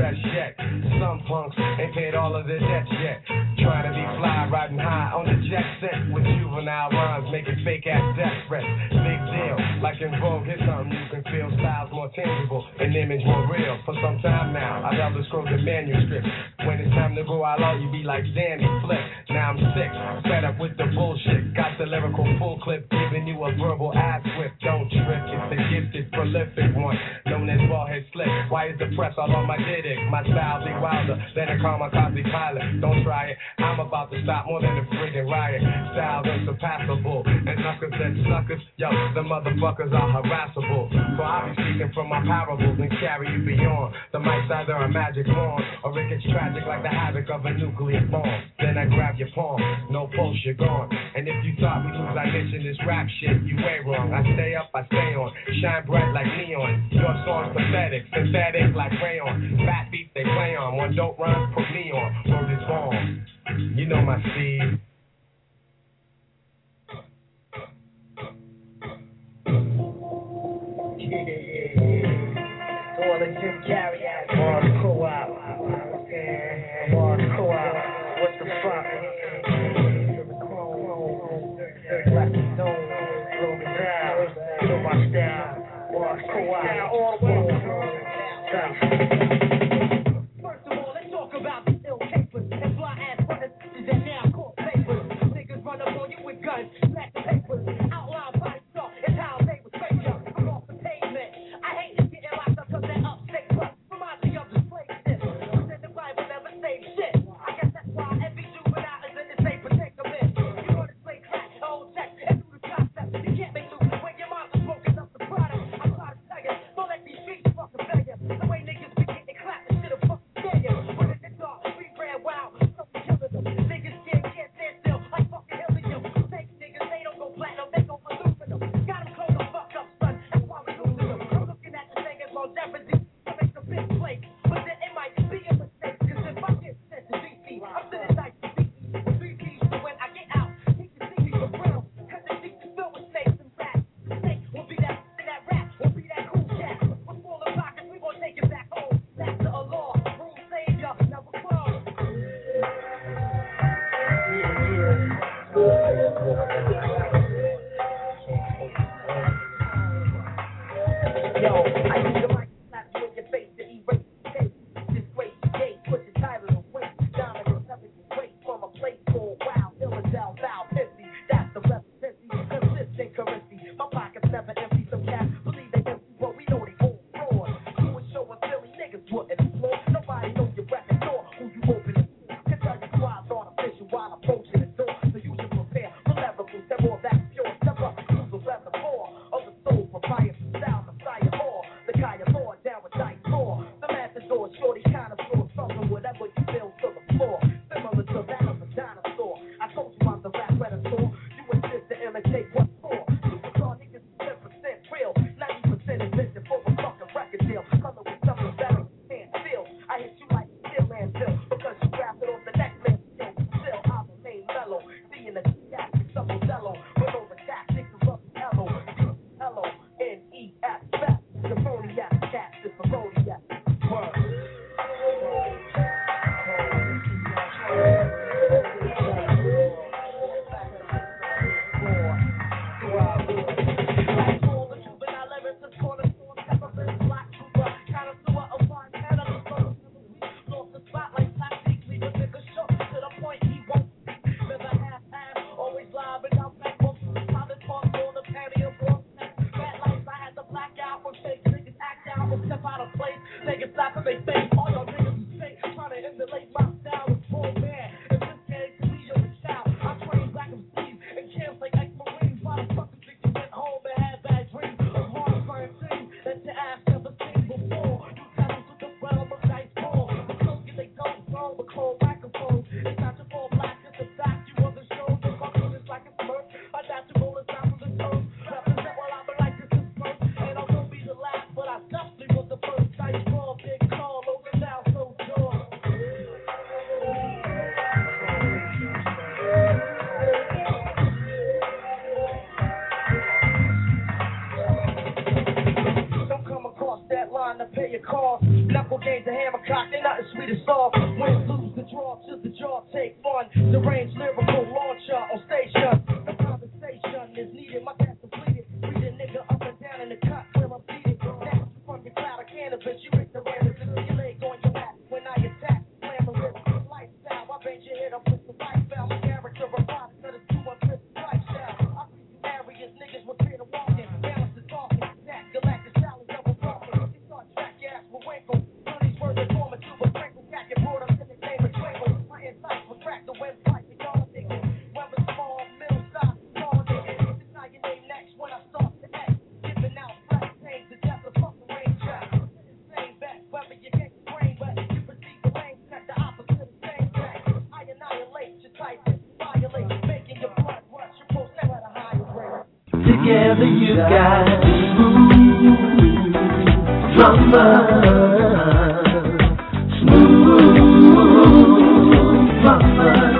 best yet. Some punks ain't paid all of their debts yet. Trying to be fly, riding high on the jet set with juvenile rhymes, making fake ass death threats. Big deal, like in Vogue, here's something you can feel. Styles more tangible and image more real. For some time now, I've held the scroll the manuscript. When it's time to go out loud, you be like Danny Flip. Now I'm sick, fed up with the bullshit. Got the lyrical full clip, giving you a verbal ass whip. Don't trip, it's the gifted, prolific one, known as Ballhead Slick. Why is the press all on my dick? My style be wilder than a kamikaze pilot. Don't try it, I'm about to stop more than a friggin' riot. Styles unsurpassable, and suckers that suckers, yo, the motherfuckers are harassable. So I'll be speaking from my parables and carry you beyond. The mic's either a magic wand, or it gets tragic like the havoc of a nuclear bomb. Then I grab your palm, no pulse, you're gone. And if you thought we lose our niche in this rap shit, you way wrong. I stay up, I stay on, shine bright like neon. Your song's pathetic, synthetic like rayon. Fat beats they play on, one dope rhyme, put me on. Word is born, you know my Steve. All the Jim Carrey ass. Mars Co-op. Mars Co-op. What the fuck? Black Stone. Logan Brown. You know my style. Mars Co-op. All First of all, let's talk about the ill capers and fly ass buttons that now call papers. Niggas run up on you with guns, smack the papers. Outline body stuff is how they was fake up. I'm off the pavement. I hate getting locked up cause they're upstate plus. Reminds me of the slave shit. Said the Bible never saved shit. I guess that's why every juvenile is in the same predicament. You know this play crack, old check, and through the concept. You can't make moves when your mom's smoking up the product. I'm trying to tell you, don't let these streets fucking fail you. The way niggas be getting clapped, this shit'll fucking scare you. When in the dark, we ran wild, so we killing them. Niggas can't stand still, like fucking helium. Fake niggas, they don't go platinum, they go aluminum. Got them cold the fuck up, son, that's why we losing them. I'm looking at the thing as longevity to make a big play. But then it might be a mistake, cause if I get sent to DC, I'm sitting nice to DC. With 3 keys, so when I get out, he can see me for real. Cause the seats is filled with snakes and rats. The snake will be that rat, will be that cool cat. With full of pockets, we gon' take it back home. Master of law, rule savior, never close. Yo, I use the mic to slap you in your face to erase the tape. Disgrace the gate, put the title away. Dominant, nothing to wait from a place called Wow. Illadown, foul, pissy. That's the residency, consistent currency. My pockets never empty. Some cats believe they empty, but we know they all fraud. You and show and Philly niggas wouldn't explore. Nobody knows your record door, who you open it for. Can tell your squad's artificial while approaching the door. So you should prepare for levels. They're all that pure. Step up, use the reservoir of the soul, proprietor, style, messiah, or the Kaya Lord, down with dice more. The matador, shorty kind of floor, something whatever you feel to the floor. Similar to that of a dinosaur. I told you I'm the rap predator. You insist to imitate what for? Superstar niggas is 10% real, 90% invented for a fucking record deal. Coming with something better you can't feel. I hit you like steel landfill because you grabbed it off the next man. Still, I remain mellow. Seeing the tactics of Modelo with all the tactics of Hello, Hello, N-E-S, best. The phony ass cats is the phony ass. Word. Like all the juvenile lyricists, cornerstone, peppermint, black trooper, kind of sewer of fine, and lost the spotlight, black nothing sweet as soft. Win, lose, the draw, to the jaw, take fun. The range lyrical launcher on station. The conversation is needed, my gas depleted. Read a nigga up and down in the cut where I'm seated. Next from your cloud of cannabis, you hit the random. Your leg on your back when I attack. Glamorous lifestyle, I bend your head up with the right foul. My character a product of the 215 lifestyle. I see you areas, niggas will fear to walk in. Balance the talking, that galactic style is double talking. You start track your ass with winkle. Honey's word is former to a sprinkle. Cat get brought up in the game of twinkle. My insights will crack the website for y'all niggas. Whether small, middle size, small niggas. It's not your name next when I start to act. Giving out flat names, the death of fucking range jack. Same back, whether you get your brain wet, you proceed to lane set the opposite of same track. I annihilate your type, violate, making your blood rush, your process at a higher rate. Together you got smooth drummer, smooth drummer.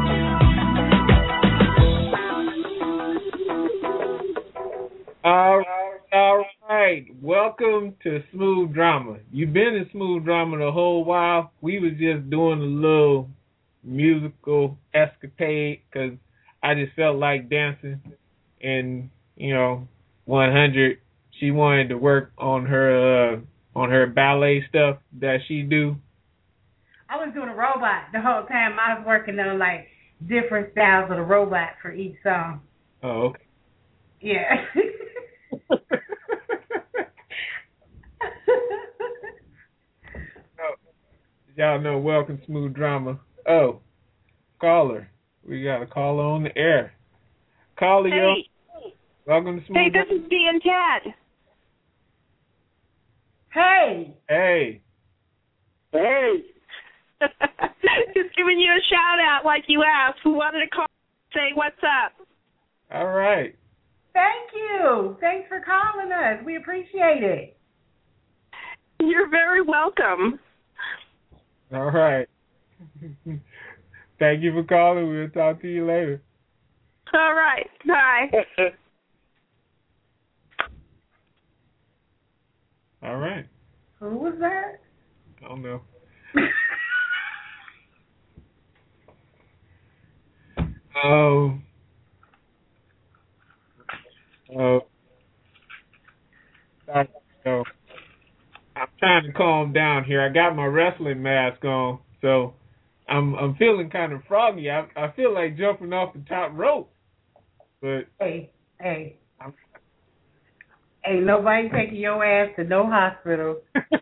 All right. Welcome to Smooth Drama. You've been in Smooth Drama the whole while. We was just doing a little musical escapade because I just felt like dancing. And, 100, she wanted to work on her ballet stuff that she do. I was doing a robot the whole time. I was working on like different styles of the robot for each song. Oh, okay. Yeah. Y'all know, welcome Smooth Drama. Oh, caller. We got a caller on the air. Caller, yo. Welcome to Smooth Drama. Hey, this is Dee and Ted. Hey. Hey. Hey. Just giving you a shout out like you asked. Who wanted to call and say what's up? All right. Thank you. Thanks for calling us. We appreciate it. You're very welcome. All right. Thank you for calling. We'll talk to you later. All right. Bye. All right. Who was that? I don't know. So I'm trying to calm down here. I got my wrestling mask on, so I'm feeling kind of froggy. I feel like jumping off the top rope, but hey, ain't nobody taking your ass to no hospital.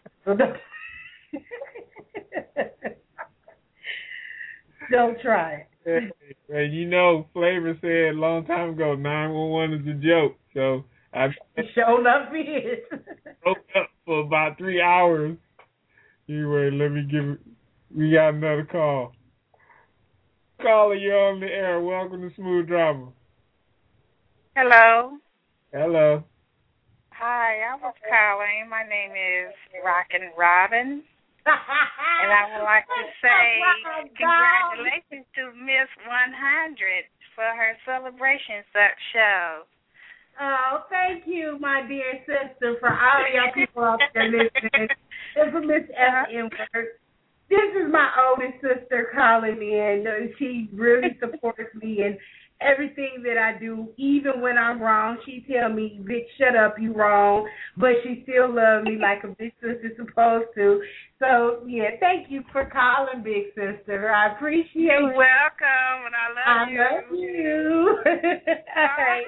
Don't try it. And Flavor said a long time ago, 911 is a joke. So I showed up is. Broke up for about 3 hours. Anyway, we got another call. Caller, you're on the air. Welcome to Smooth Drama. Hello. Hello. Hi, I was calling. My name is Rockin' Robin. And I would like to say congratulations to Miss 100 for her celebration show. Oh, thank you, my dear sister, for all y'all people out there listening. It's a Miss F.M. This is my oldest sister calling in. She really supports me in everything that I do, even when I'm wrong. She tell me, "Bitch, shut up, you wrong," but she still loves me like a big sister's supposed to. So, yeah, thank you for calling, big sister. I appreciate it. You're welcome, and I love you. I love you. All right.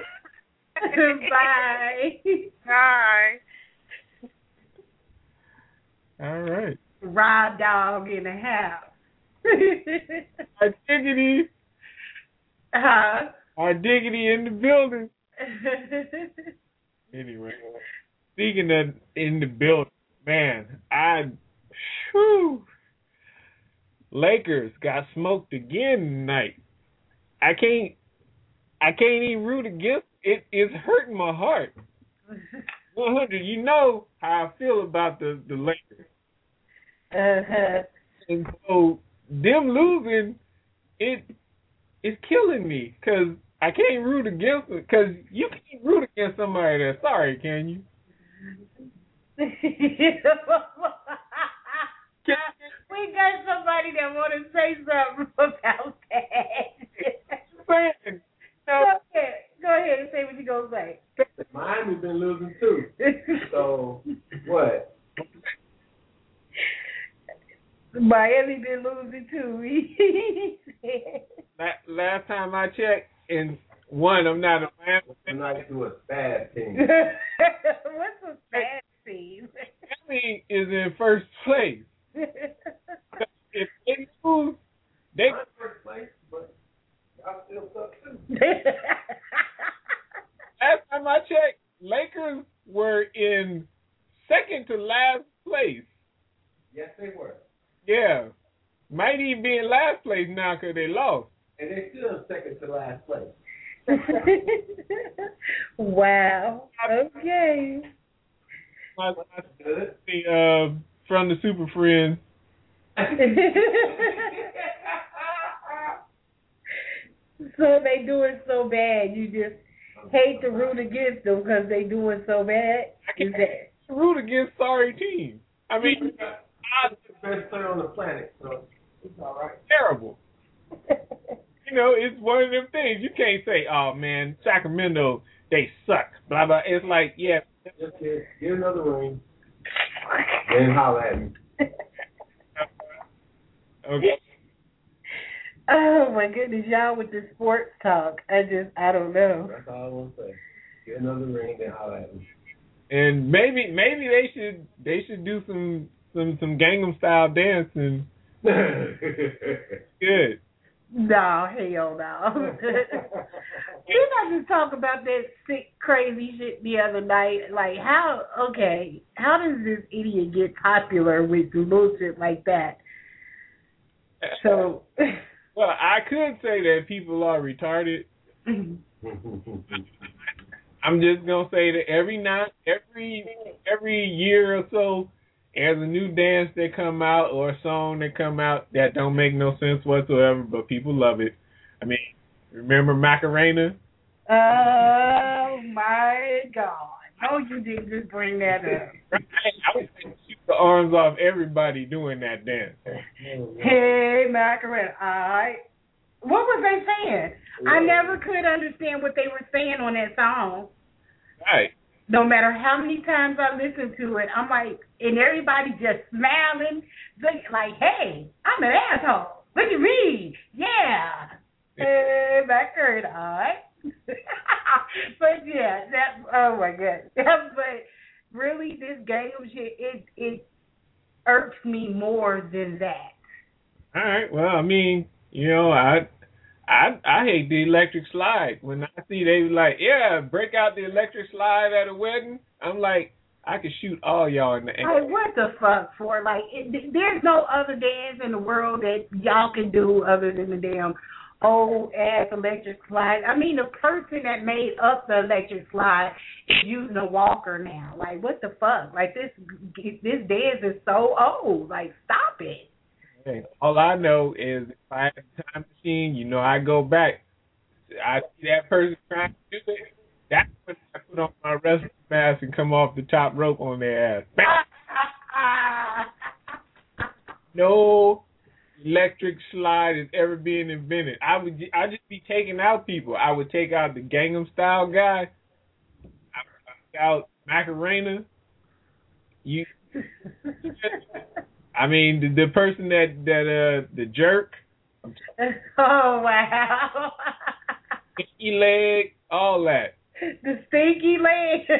Bye. Bye. All right. Raw dog in the house. Our diggity. Our diggity in the building. Anyway, speaking of in the building, man, Lakers got smoked again tonight. I can't even root against it. It's hurting my heart. 100, you know how I feel about the Lakers. And so them losing, it's killing me because I can't root against it. Because you can't root against somebody that's sorry, can you? We somebody that want to say something about that. Go ahead and say what you gonna say. Miami's been losing too. So what? Miami been losing too. He said. Last time I checked, and one, I'm not a Miami. I'm not to a bad team. What's a bad team? Miami is in first place. If they lose, they first place, but y'all still suck too. Last time I checked, Lakers were in second to last place. Yes, they were. Yeah. Might even be in last place now because they lost. And they still second to last place. Wow. Okay. That's good. From the Super Friends. So they doing so bad, you just hate to root against them because they doing so bad. I can't root against sorry teams. I mean, I'm the best player on the planet, so it's all right. Terrible. You know, it's one of them things. You can't say, "Oh man, Sacramento, they suck." Blah blah. It's like, yeah. Just get another ring, then holler at me. Okay. Oh my goodness, y'all with the sports talk. I don't know. That's all I want to say. Get another ring, then holler at me. And maybe they should do some Gangnam Style dancing. Good. No, hell no. We got to talk about that sick, crazy shit the other night. Like, how does this idiot get popular with bullshit like that? So. Well, I could say that people are retarded. I'm just gonna say that every year or so, there's a new dance that come out or a song that come out that don't make no sense whatsoever, but people love it. I mean, remember Macarena? Oh my God! No, you didn't just bring that up. I was going to shoot the arms off everybody doing that dance. Hey, Macarena, what was they saying? I never could understand what they were saying on that song. Right. No matter how many times I listened to it, I'm like, and everybody just smiling, like, hey, I'm an asshole. Look at me. Yeah. Hey, Macarena, all right. But yeah, oh my God. But really, this game shit, it irks me more than that. All right. Well, I mean, you know, I hate the electric slide. When I see they like, yeah, break out the electric slide at a wedding, I'm like, I could shoot all y'all in the ankle. Like, what the fuck for? Like, there's no other dance in the world that y'all can do other than the damn old ass electric slide. I mean, the person that made up the electric slide is using a walker now. Like, what the fuck? Like, this dance is so old. Like, stop it. Hey, all I know is if I had a time machine, you know, I go back. I see that person trying to do it. That's when I put on my wrestling mask and come off the top rope on their ass. No electric slide is ever being invented. I just be taking out people. I would take out the Gangnam Style guy. I would take out Macarena. I mean the person that the jerk. Oh wow. Stinky leg, all that. The stinky leg.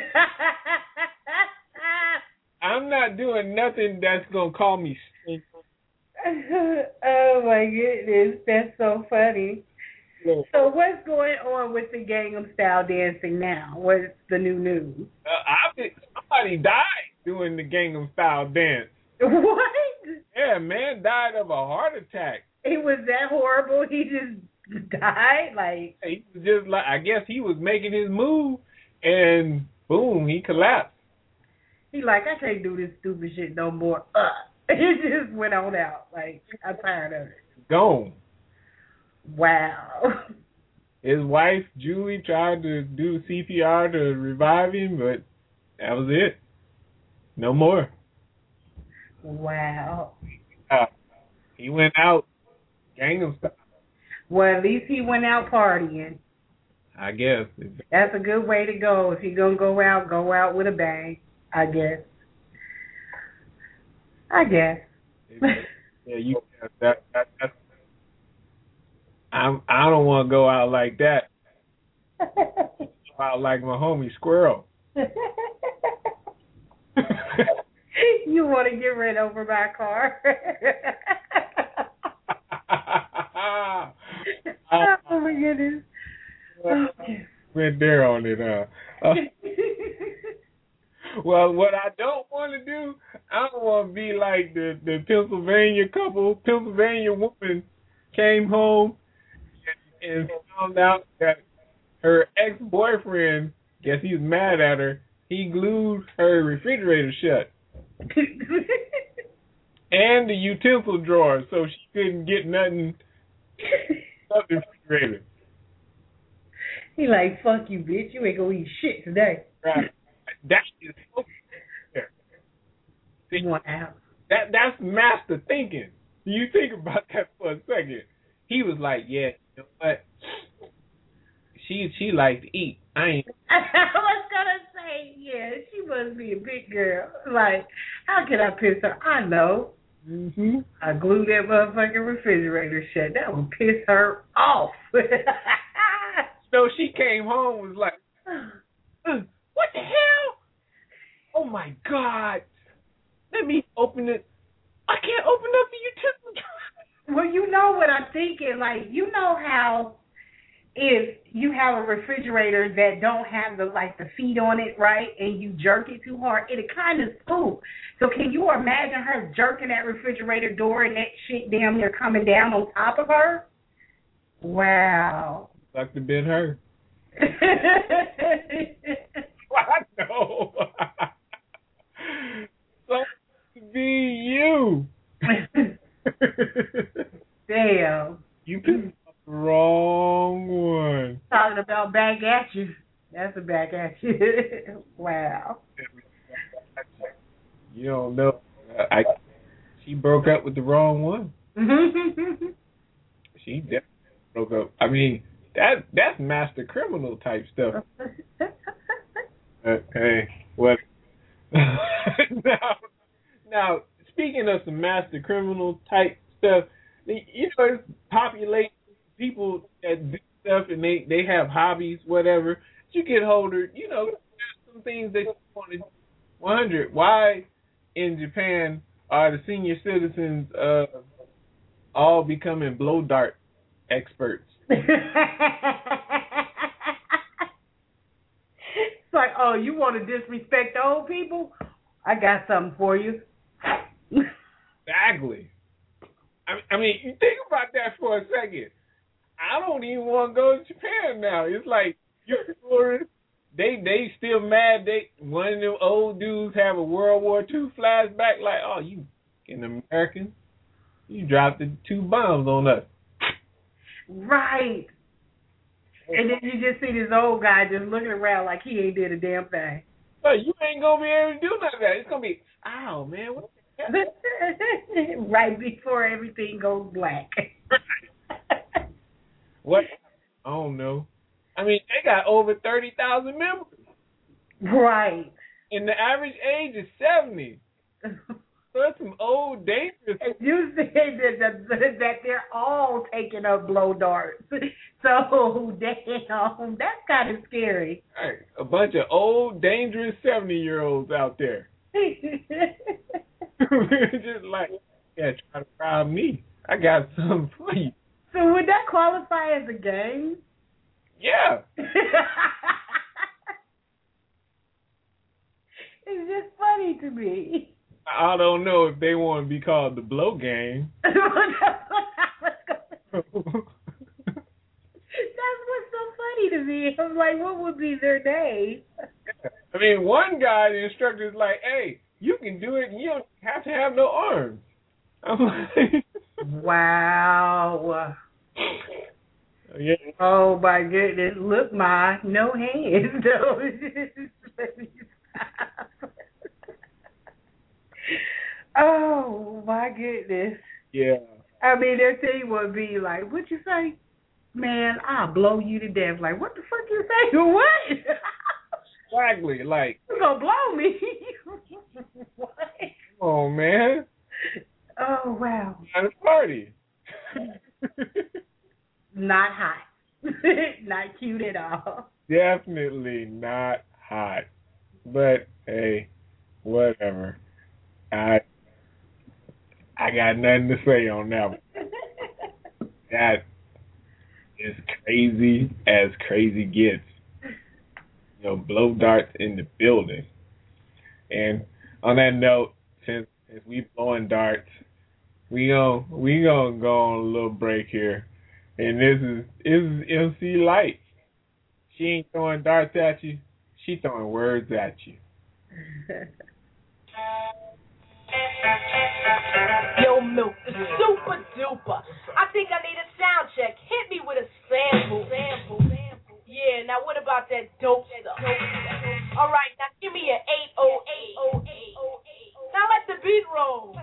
I'm not doing nothing that's gonna call me stinky. Oh my goodness, that's so funny. Yeah. So what's going on with the Gangnam Style dancing now? What's the new news? Somebody died doing the Gangnam Style dance. What? Yeah, man died of a heart attack. It was that horrible? He just died? Like, he was just like, I guess he was making his move, and boom, he collapsed. He like, I can't do this stupid shit no more. He just went on out. Like, I'm tired of it. Gone. Wow. His wife, Julie, tried to do CPR to revive him, but that was it. No more. Wow. He went out Gangnam Style. Well, at least he went out partying. I guess. That's a good way to go. If you're gonna go out with a bang. I guess. Yeah, that. I don't want to go out like that. Go out like my homie Squirrel. You want to get rid over my car? Oh my goodness. Went there on it, well, what I don't want to do, I don't want to be like the Pennsylvania couple. Pennsylvania woman came home and found out that her ex-boyfriend, guess he was mad at her, he glued her refrigerator shut. And the utensil drawer, so she couldn't get nothing up the refrigerator. He like, fuck you, bitch. You ain't gonna eat shit today. Right. That is so fair. Wow. That's master thinking. You think about that for a second. He was like, yeah, you know what? She likes to eat. I ain't. I was gonna say, yeah, she must be a big girl. Like, how can I piss her? I know. Mm-hmm. I glued that motherfucking refrigerator shut. That would piss her off. So she came home and was like, what the hell? Oh my God. Let me open it. I can't open up the utensil drawer. Well, you know what I'm thinking. Like, you know how if you have a refrigerator that don't have the feet on it, right, and you jerk it too hard, it'll kind of spook. So can you imagine her jerking that refrigerator door and that shit damn near coming down on top of her? Wow. Like to been her. I know. So to be you. Damn. You picked up the wrong one. Talking about back at you. That's a back at you. Wow. You don't know. She broke up with the wrong one. She definitely broke up. I mean, that's master criminal type stuff. Hey, what? Now, speaking of some master criminal type stuff, you know, it's population people that do stuff and they have hobbies, whatever. You get older, you know, there's some things that you want to do. 100. Why in Japan are the senior citizens all becoming blow dart experts? It's like, oh, you want to disrespect the old people? I got something for you. Exactly. I mean, you think about that for a second. I don't even want to go to Japan now. It's like, you're tourists. They still mad. One of them old dudes have a World War II flashback. Like, oh, you an American? You dropped the 2 bombs on us. Right. And then you just see this old guy just looking around like he ain't did a damn thing. But you ain't gonna be able to do none of that. It's gonna be, ow, man, what the hell? Right before everything goes black. What? I don't know. I mean, they got over 30,000 members. Right. And the average age is 70. So that's some old, dangerous. And you said that they're all taking up blow darts. So, damn, that's kind of scary. Right. A bunch of old, dangerous 70-year-olds out there. Just like, yeah, try to rob me. I got something for you. So would that qualify as a game? Yeah. It's just funny to me. I don't know if they want to be called the blow game. That's what's so funny to me. I'm like, what would be their name? I mean, one guy, the instructor, is like, hey, you can do it and you don't have to have no arms. I'm like, wow. Yeah. Oh, my goodness. Look, Ma, no hands. No. Let me stop. Oh, my goodness. Yeah. I mean, their thing would be like, "What you say, man? I'll blow you to death." Like, what the fuck you say? What? Exactly. Like, You gonna blow me? What? come on, man. Oh wow. At a party. Not hot. Not cute at all. Definitely not hot. But hey, whatever. I got nothing to say on that one. That is crazy as crazy gets. You know, blow darts in the building. And on that note, since we blowing darts, we gonna go on a little break here. And this is MC Light. She ain't throwing darts at you. She throwing words at you. Yo, Milk, the super duper. I think I need a sound check. Hit me with a sample. Yeah, now what about that dope stuff? All right, now give me an 808. Now let the beat roll.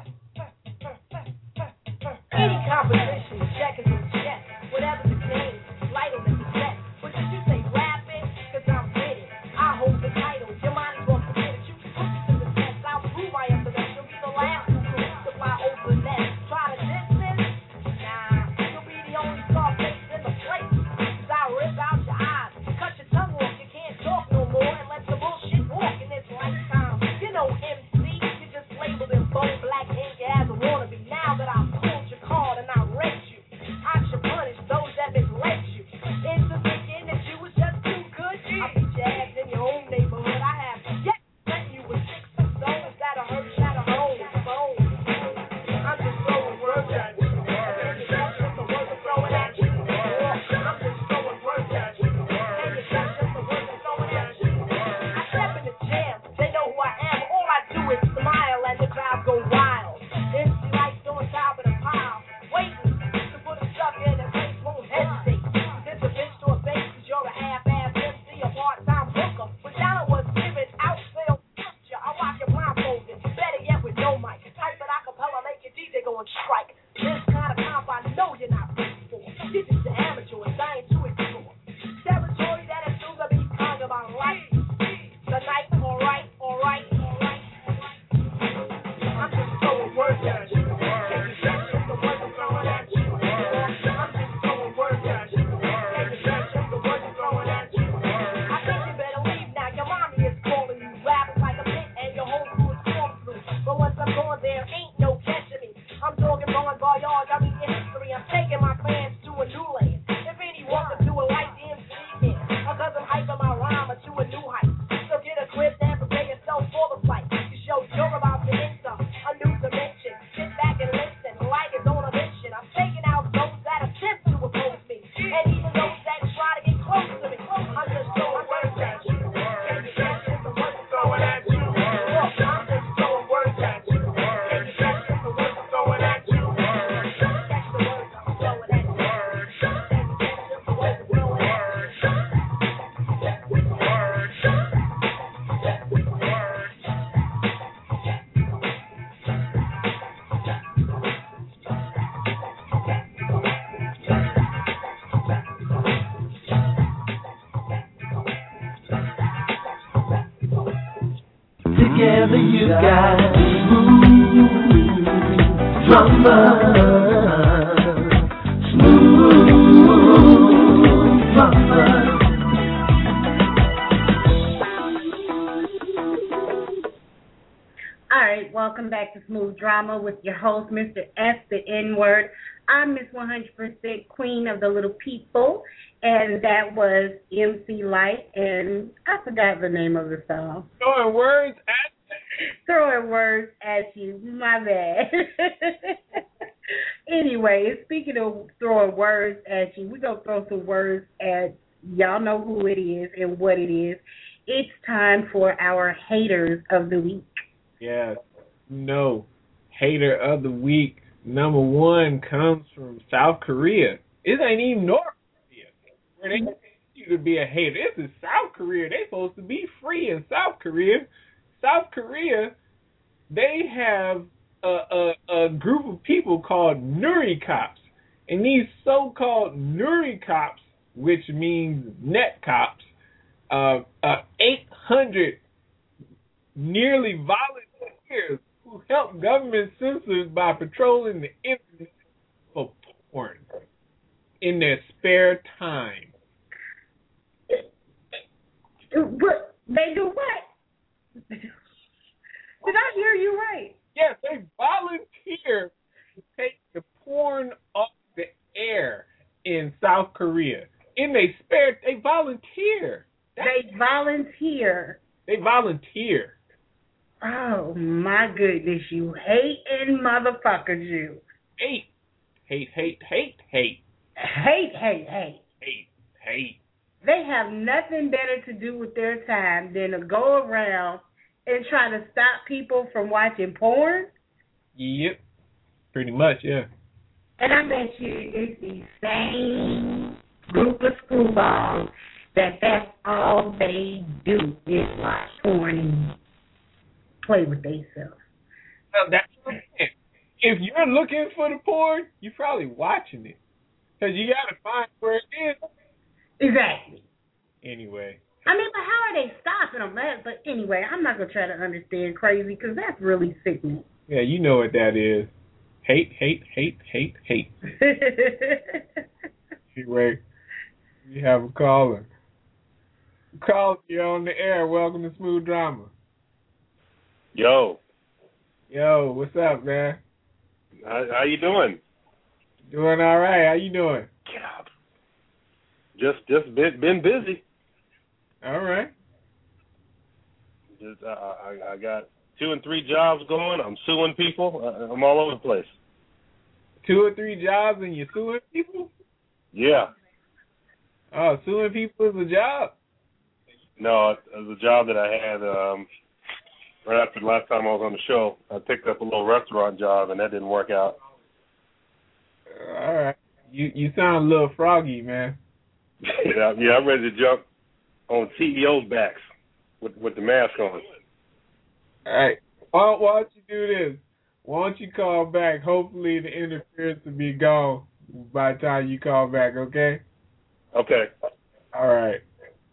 Any composition, check is a check. Whatever the game, light on the cassette. But did you say rapping? Cause I'm with it. I hold the title. Your mind is won't forget it. You can put me to the test. I'll prove I am the best. You'll be the last who can fly over the net. Try to distance? Nah, you'll be the only star face in the place. Cause I'll rip out your eyes. Cut your tongue off. You can't talk no more and let the bullshit walk in this lifetime. You know MC, you just labeled in bone black ink as a wannabe. Now that I've pulled your card and I rate you, I should punish those that misled you into thinking that you was just too good. I beat your ass in your own neighborhood. I have yet to threaten you with 6 stones that'll hurt, shatter homes, bones. I'm just throwing words at you. That's just the words I'm throwing at you. I'm just throwing words at you. And that's just the words I'm throwing at you. I step in the jam, they know who I am. All I do is smile and the crowd go wild. MC Lights on top of the pile, waiting to put a sucker in the face, won't hesitate. This a bitch to a face, cause you're a half-ass MC, a part-time booker. But now I was giving out sales structure. I rock your blindfolded, better yet with no mic. Type it acapella, make your DJ go and strike. This kind of comp I know you're not ready for. This is the amateurs, I ain't too explore. Territory that is soon to be conquered by life. Tonight, alright. I'm just throwing words at you. That's just the words I'm throwing at you. I'm just throwing words at you. That's just the words I'm throwing at you. I think you better leave now. Your mommy is calling you. Rapping like a pit and your whole crew is formed through. But once I'm gone, there ain't no catching me. I'm talking bars, bar yards. I'm eating history. I'm taking my fans to a new land. If anyone could do it like the MC can, because I'm hyping my rhyme to a new height. So get equipped and prepare yourself for the fight. You show you're about to enter a new dimension. Sit back and listen, like it's on a mission. I'm taking out those that attempt to oppose me, and even those that try to get close to me. I'm just throwing words at you. That's just the words I'm throwing at you. Look, I'm just throwing words at you. That's just the words I'm throwing at you. That's the words I'm throwing at you. That's just the words I'm throwing at you. Together you got smooth drummer, smooth drummer. All right, welcome back to Smooth Drama with your host, Mr. S, the N-word. I'm Miss 100% Queen of the Little People, and that was MC Light, and I forgot the name of the song. Throwing words at you. My bad. Anyway, speaking of throwing words at you, we're going to throw some words at y'all know who it is and what it is. It's time for our haters of the week. Yes. No. Hater of the week. Number 1 comes from South Korea. It ain't even North Korea, where they you to be a hater. This is South Korea. They supposed to be free in South Korea. South Korea, they have a group of people called Nuri cops. And these so-called Nuri cops, which means net cops, 800 nearly volunteers who help government censors by patrolling the internet for porn in their spare time. What? They do what? Did I hear you right? Yes, they volunteer to take the porn off the air in South Korea. In their spare, they volunteer. They volunteer. They volunteer. Oh my goodness, you hating motherfuckers, you. Hate. They have nothing better to do with their time than to go around and try to stop people from watching porn. Yep. Pretty much, yeah. And I bet you it's the same group of screwballs that's all they do is watch porn and play with themselves. Well, that's what I'm saying. If you're looking for the porn, you're probably watching it. Because you got to find where it is. Exactly. Anyway. I mean, but how are they stopping them? But anyway, I'm not going to try to understand crazy because that's really sickening. Yeah, you know what that is. Hate. Anyway, we have a caller. Caller, you're on the air. Welcome to Smooth Drama. Yo, what's up, man? how you doing? Doing all right. How you doing? Get up. Just been busy. All right. Just I got 2 and 3 jobs going. I'm suing people. I'm all over the place. 2 or 3 jobs and you're suing people? Yeah. Oh, suing people is a job? No, it was a job that I had right after the last time I was on the show. I picked up a little restaurant job, and that didn't work out. All right. You sound a little froggy, man. Yeah, I'm ready to jump on CEOs' backs with the mask on. All right. Why don't you do this? Why don't you call back? Hopefully the interference will be gone by the time you call back, okay? Okay. All right.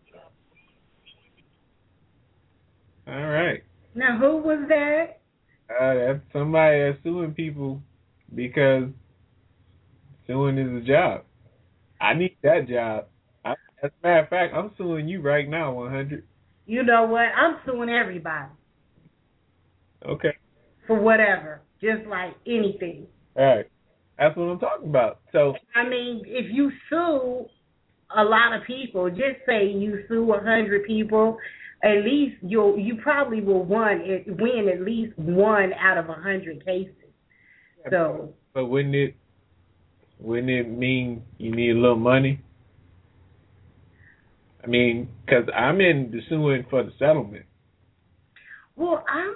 All right. Now, who was that? That's somebody that's suing people because suing is a job. I need that job. As a matter of fact, I'm suing you right now, 100. You know what? I'm suing everybody. Okay. For whatever. Just like anything. All right. That's what I'm talking about. So, I mean, if you sue a lot of people, just say you sue 100 people, at least you probably will win at least 1 out of 100 cases. So, but wouldn't it mean you need a little money? I mean, because I'm in the suing for the settlement. Well, I'm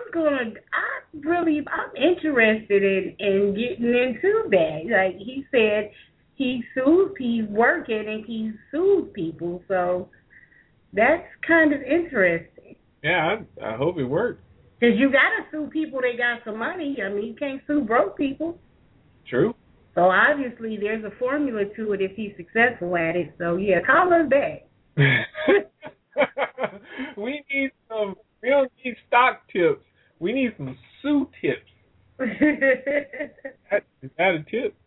interested in getting into that. Like he said, he's working and he sues people, so that's kind of interesting. Yeah, I hope it works. Because you got to sue people that got some money. I mean, you can't sue broke people. True. So obviously there's a formula to it if he's successful at it. So yeah, call us back. We don't need stock tips. We need some sue tips. Is that a tip?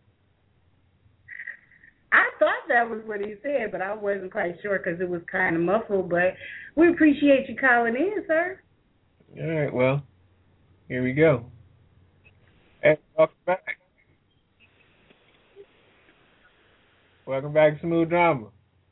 I thought that was what he said, but I wasn't quite sure because it was kind of muffled. But we appreciate you calling in, sir. All right, well, here we go. Hey, welcome back. Welcome back to Smooth Drama.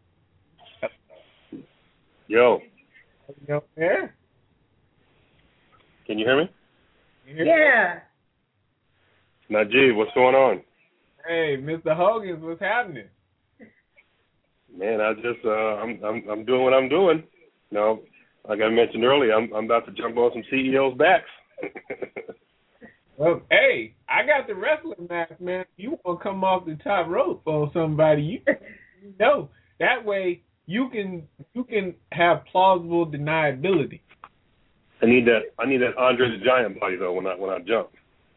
Yo. You there? Can you hear me? Yeah. Najee, what's going on? Hey, Mr. Hogan, what's happening? Man, I just I'm doing what I'm doing. You know, like I mentioned earlier, I'm about to jump on some CEOs' backs. Well, hey, I got the wrestling match, man. You want to come off the top rope on somebody? You know that way you can have plausible deniability. I need that Andre the Giant body though when I jump.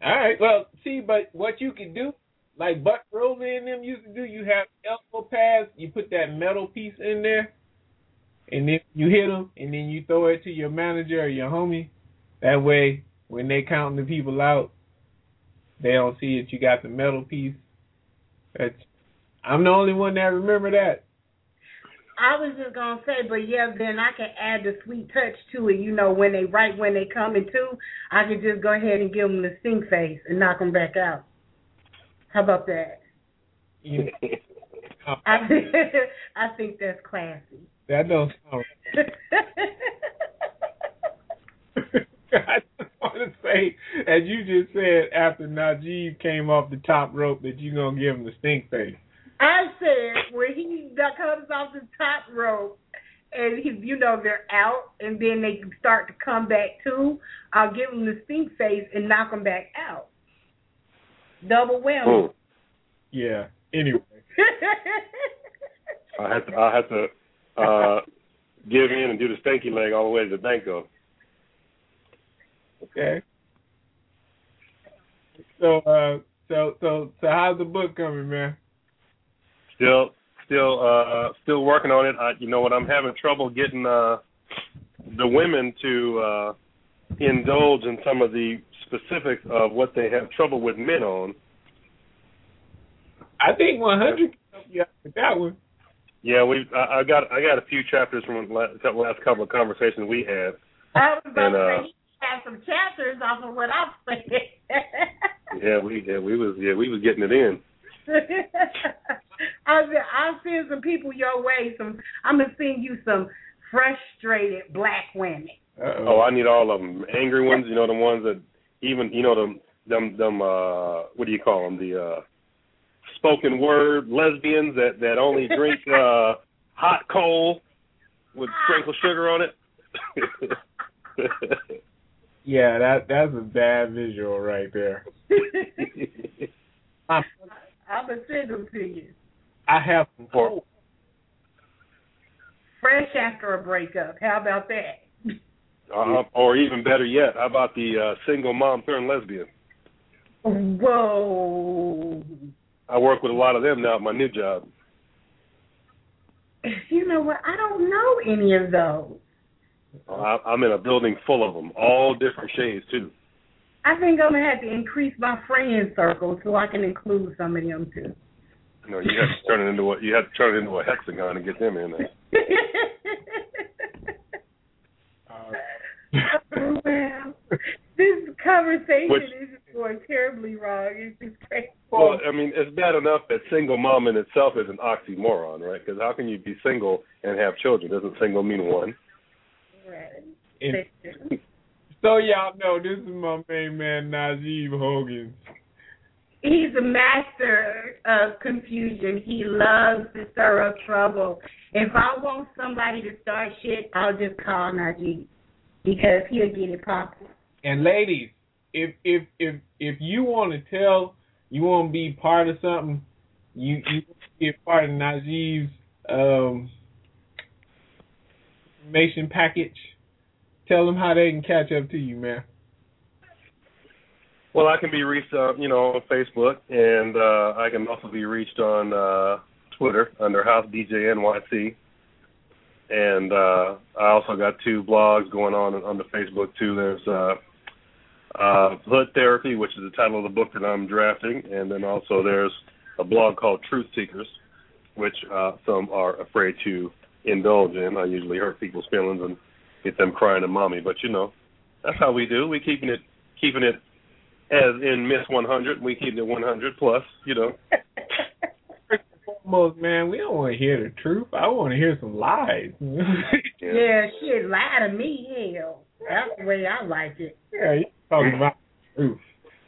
All right. Well, see, but what you can do, like Buck Rover and them used to do, you have elbow pads. You put that metal piece in there, and then you hit them, and then you throw it to your manager or your homie. That way, when they counting the people out, they don't see it. You got the metal piece. I'm the only one that remember that. I was just gonna say, but yeah, then I can add the sweet touch to it. You know, when they come into, I could just go ahead and give them the stink face and knock them back out. How about that? Yeah. I think that's classy. That don't sound. I just want to say, as you just said, after Najee came off the top rope, that you're gonna give him the stink face. I said when he comes off the top rope and they're out and then they start to come back too, I'll give them the stink face and knock them back out. Double whammy. Oh. Yeah. Anyway. I have to give in and do the stanky leg all the way to the bank though. Okay. So how's the book coming, man? Still working on it. I'm having trouble getting the women to indulge in some of the specifics of what they have trouble with men on. I think 100 can help you out with that one. Yeah, I got a few chapters from the last couple of conversations we had. I was about to say he had some chapters off of what I'm saying. we was getting it in. I'll send some people your way. I'm gonna send you some frustrated black women. Uh-oh. Oh, I need all of them. Angry ones, the ones that even them what do you call them? The spoken word lesbians that only drink hot coal with sprinkled sugar on it. Yeah, that's a bad visual right there. I'm gonna send them to you. I have some coal. Fresh after a breakup. How about that? Or even better yet, how about the single mom turned lesbian? Whoa. I work with a lot of them now at my new job. You know what? I don't know any of those. I'm in a building full of them, all different shades too. I think I'm gonna have to increase my friend circle so I can include some of them too. No, you have to turn it into a hexagon and get them in there. Well, this conversation is just going terribly wrong. It's just crazy. Well, I mean, it's bad enough that single mom in itself is an oxymoron, right? Because how can you be single and have children? Doesn't single mean one? Right. So y'all know, this is my main man, Najee Hogan. He's a master of confusion. He loves to stir up trouble. If I want somebody to start shit, I'll just call Najee because he'll get it popping. And ladies, if you want to tell, you want to be part of something, you be a part of Najee's information package. Tell them how they can catch up to you, man. Well, I can be reached, on Facebook, and I can also be reached on Twitter under House DJ NYC. And I also got 2 blogs going on the Facebook too. There's Hood Therapy, which is the title of the book that I'm drafting, and then also there's a blog called Truth Seekers, which some are afraid to indulge in. I usually hurt people's feelings and get them crying to mommy, but that's how we do. We keeping it as in Miss 100. We keep it 100 plus, First and foremost, man, we don't want to hear the truth. I want to hear some lies. Yeah, shit, lie to me, hell. That's the way I like it. Yeah, you're talking about the truth.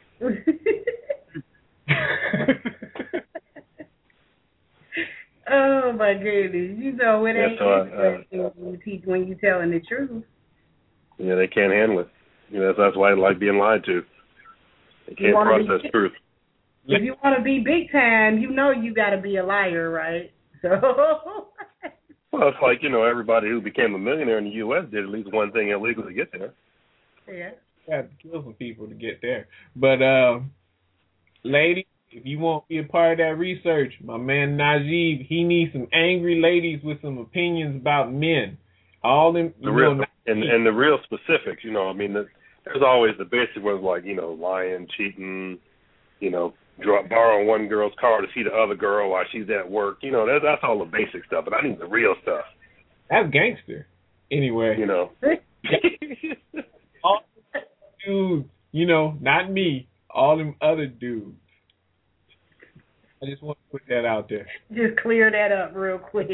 Oh my goodness! It ain't interesting when you telling the truth. Yeah, they can't handle it. That's why I like being lied to. They can't process truth. If you want to be big time, you got to be a liar, right? So. Well, it's like everybody who became a millionaire in the U.S. did at least one thing illegal to get there. Yeah. have to kill some people to get there. But ladies, if you want to be a part of that research, my man Najib, he needs some angry ladies with some opinions about men. All them, the real and the real specifics. You know, I mean, there's always the basic ones like, you know, lying, cheating, you know, borrowing one girl's car to see the other girl while she's at work. You know, that's all the basic stuff. But I need the real stuff. That's gangster. Anyway, you know. All dudes, you know, not me, all them other dudes. I just want to put that out there. Just clear that up real quick.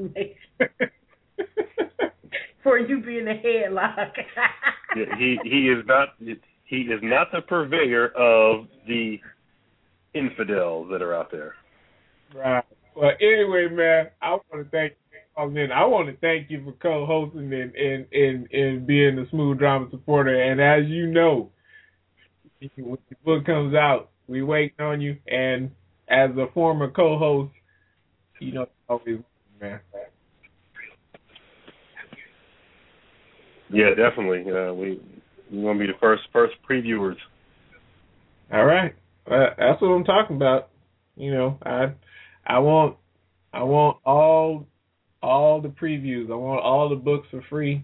For you being a headlock. he is not the purveyor of the infidels that are out there. Right. Well, anyway, man, I want to thank you. I want to thank you for co-hosting and being a Smooth Drama supporter. And as you know, when the book comes out, we waiting on you. And as a former co-host, you know, always, man. Yeah, definitely. We're gonna be the first previewers. All right, that's what I'm talking about. You know, I want all the previews. I want all the books for free.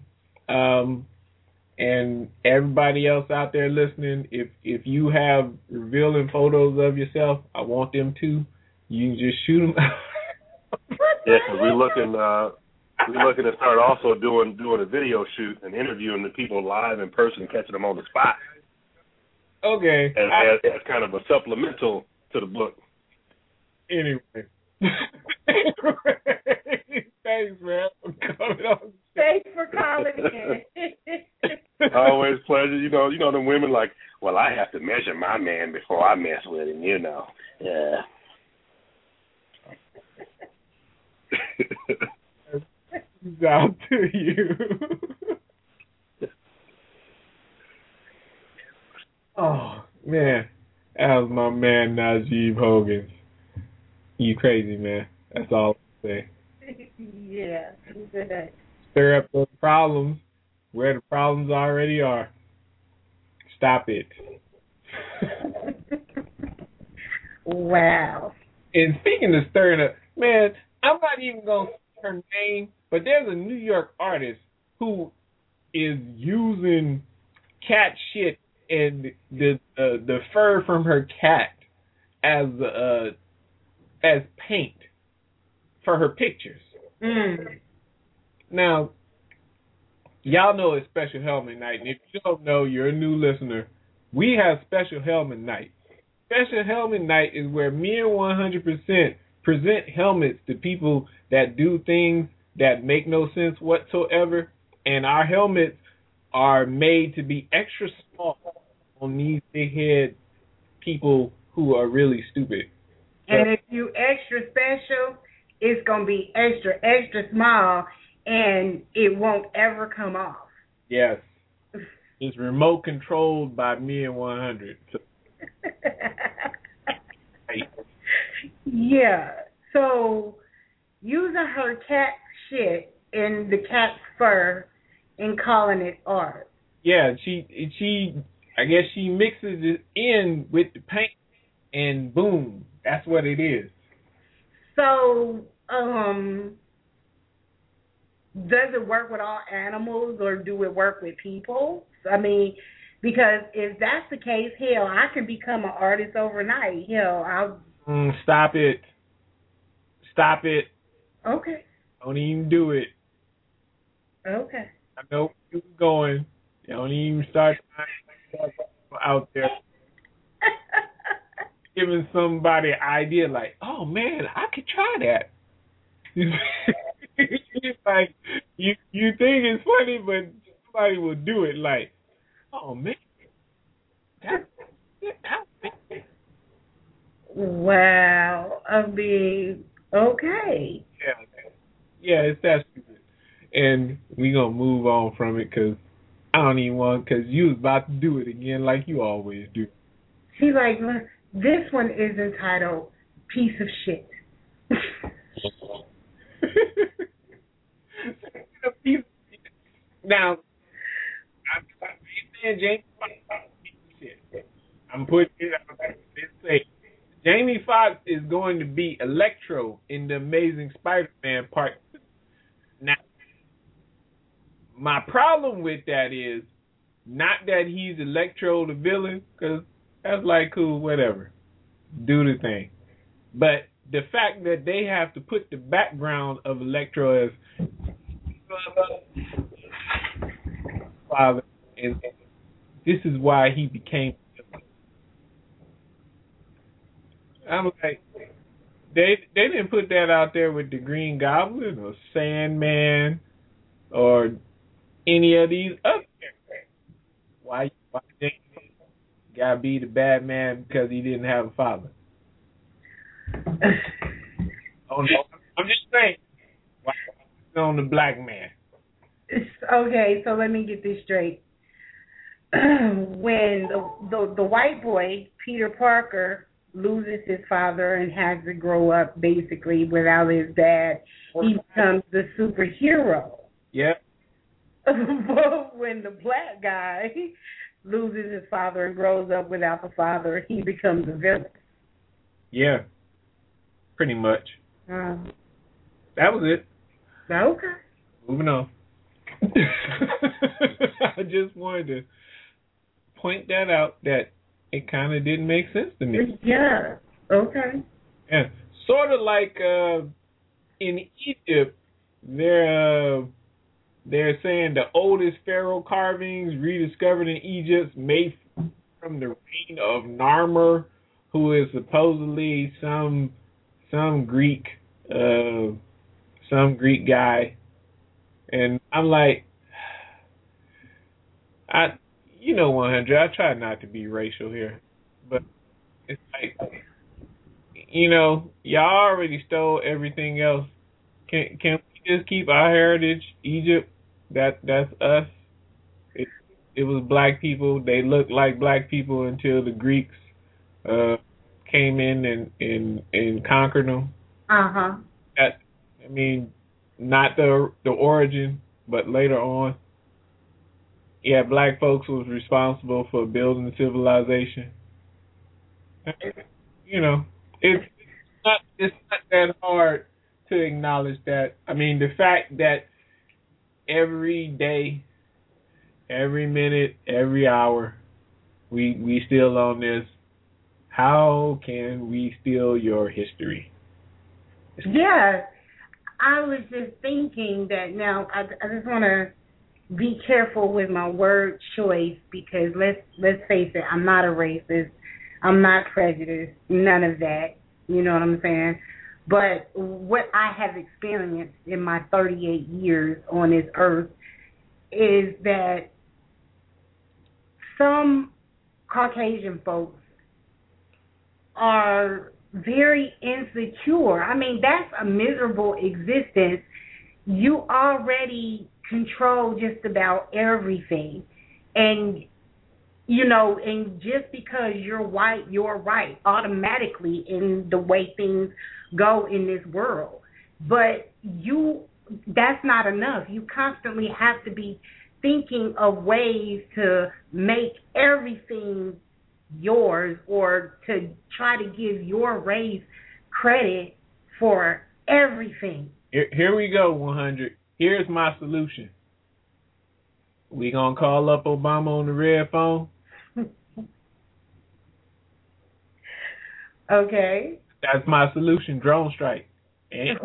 And everybody else out there listening, if you have revealing photos of yourself, I want them too. You can just shoot them. Yeah, cause we're looking to start also doing a video shoot and interviewing the people live in person, catching them on the spot. Okay. As kind of a supplemental to the book. Anyway. Thanks, man, for coming on. Thanks for calling in. Always pleasure. You know the women like, well, I have to measure my man before I mess with him, you know. Yeah. Out to you. Oh, man. That was my man, Najib Hogan. You crazy, man. That's all I say. Yeah. Stir up those problems where the problems already are. Stop it. Wow. And speaking of stirring up, man, I'm not even going to say her name, but there's a New York artist who is using cat shit and the fur from her cat as paint for her pictures. Now, y'all know it's Special Helmet Night, and if you don't know, you're a new listener. We have Special Helmet Night. Special Helmet Night is where me and 100% present helmets to people that do things that make no sense whatsoever, and our helmets are made to be extra small on these big head people who are really stupid. And if you extra special, it's going to be extra, extra small, and it won't ever come off. Yes. It's remote controlled by me and 100. So. Yeah. So using her cat shit and the cat's fur and calling it art. Yeah, she I guess she mixes it in with the paint and boom, that's what it is. So, does it work with all animals or do it work with people? I mean, because if that's the case, hell, I can become an artist overnight. Hell, I'll... Stop it. Stop it. Okay. Don't even do it. Okay. I know where you're going. Don't even start out there giving somebody an idea like, oh, man, I could try that. It's like, you think it's funny, but somebody will do it like, oh, man. Wow. I mean, okay. Yeah, it's that stupid. And we're going to move on from it because I don't even want, because you was about to do it again like you always do. She's like, look, this one is entitled Piece of Shit. Now, I'm saying James I'm putting it out there. Say Jamie Foxx is going to be Electro in the Amazing Spider-Man Part 2. Now, my problem with that is not that he's Electro the villain, because that's like cool, whatever. Do the thing. But the fact that they have to put the background of Electro as father, and this is why he became. I'm like, they didn't put that out there with the Green Goblin or Sandman or any of these other characters. Why James gotta be the bad man because he didn't have a father? Oh no, I'm just saying. Why on the black man? Okay, so let me get this straight. When the white boy, Peter Parker, loses his father and has to grow up basically without his dad, he becomes the superhero. Yep. But when the black guy loses his father and grows up without a father, he becomes a villain. Yeah. Pretty much. That was it. Okay. Moving on. I just wanted to point that out, that it kind of didn't make sense to me. Yeah. Okay. Yeah. Sort of like in Egypt, they're saying the oldest pharaoh carvings rediscovered in Egypt made from the reign of Narmer, who is supposedly some Greek guy. And I'm like, 100, I try not to be racial here, but it's like, y'all already stole everything else. Can we just keep our heritage, Egypt? That's us. It was black people. They looked like black people until the Greeks came in and conquered them. Uh-huh. Not the origin, but later on. Yeah, black folks was responsible for building civilization. It's not that hard to acknowledge that. The fact that every day, every minute, every hour, we still on this. How can we steal your history? Yeah, I was just thinking that now I just want to be careful with my word choice, because let's face it, I'm not a racist, I'm not prejudiced, none of that. You know what I'm saying? But what I have experienced in my 38 years on this earth is that some Caucasian folks are very insecure. That's a miserable existence. You already control just about everything. And, and just because you're white, you're right automatically in the way things go in this world. But that's not enough. You constantly have to be thinking of ways to make everything yours, or to try to give your race credit for everything. Here we go, 100. Here's my solution. We gonna call up Obama on the red phone? Okay. That's my solution, drone strike. And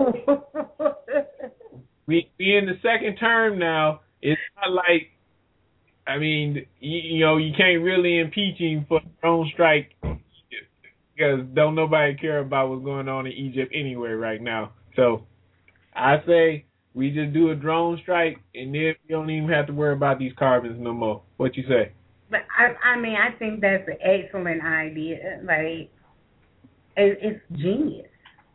we in the second term now. It's not like, you can't really impeach him for drone strike, because don't nobody care about what's going on in Egypt anyway right now. So I say we just do a drone strike, and then we don't even have to worry about these carbons no more. What you say? But I think that's an excellent idea. Like, it's genius.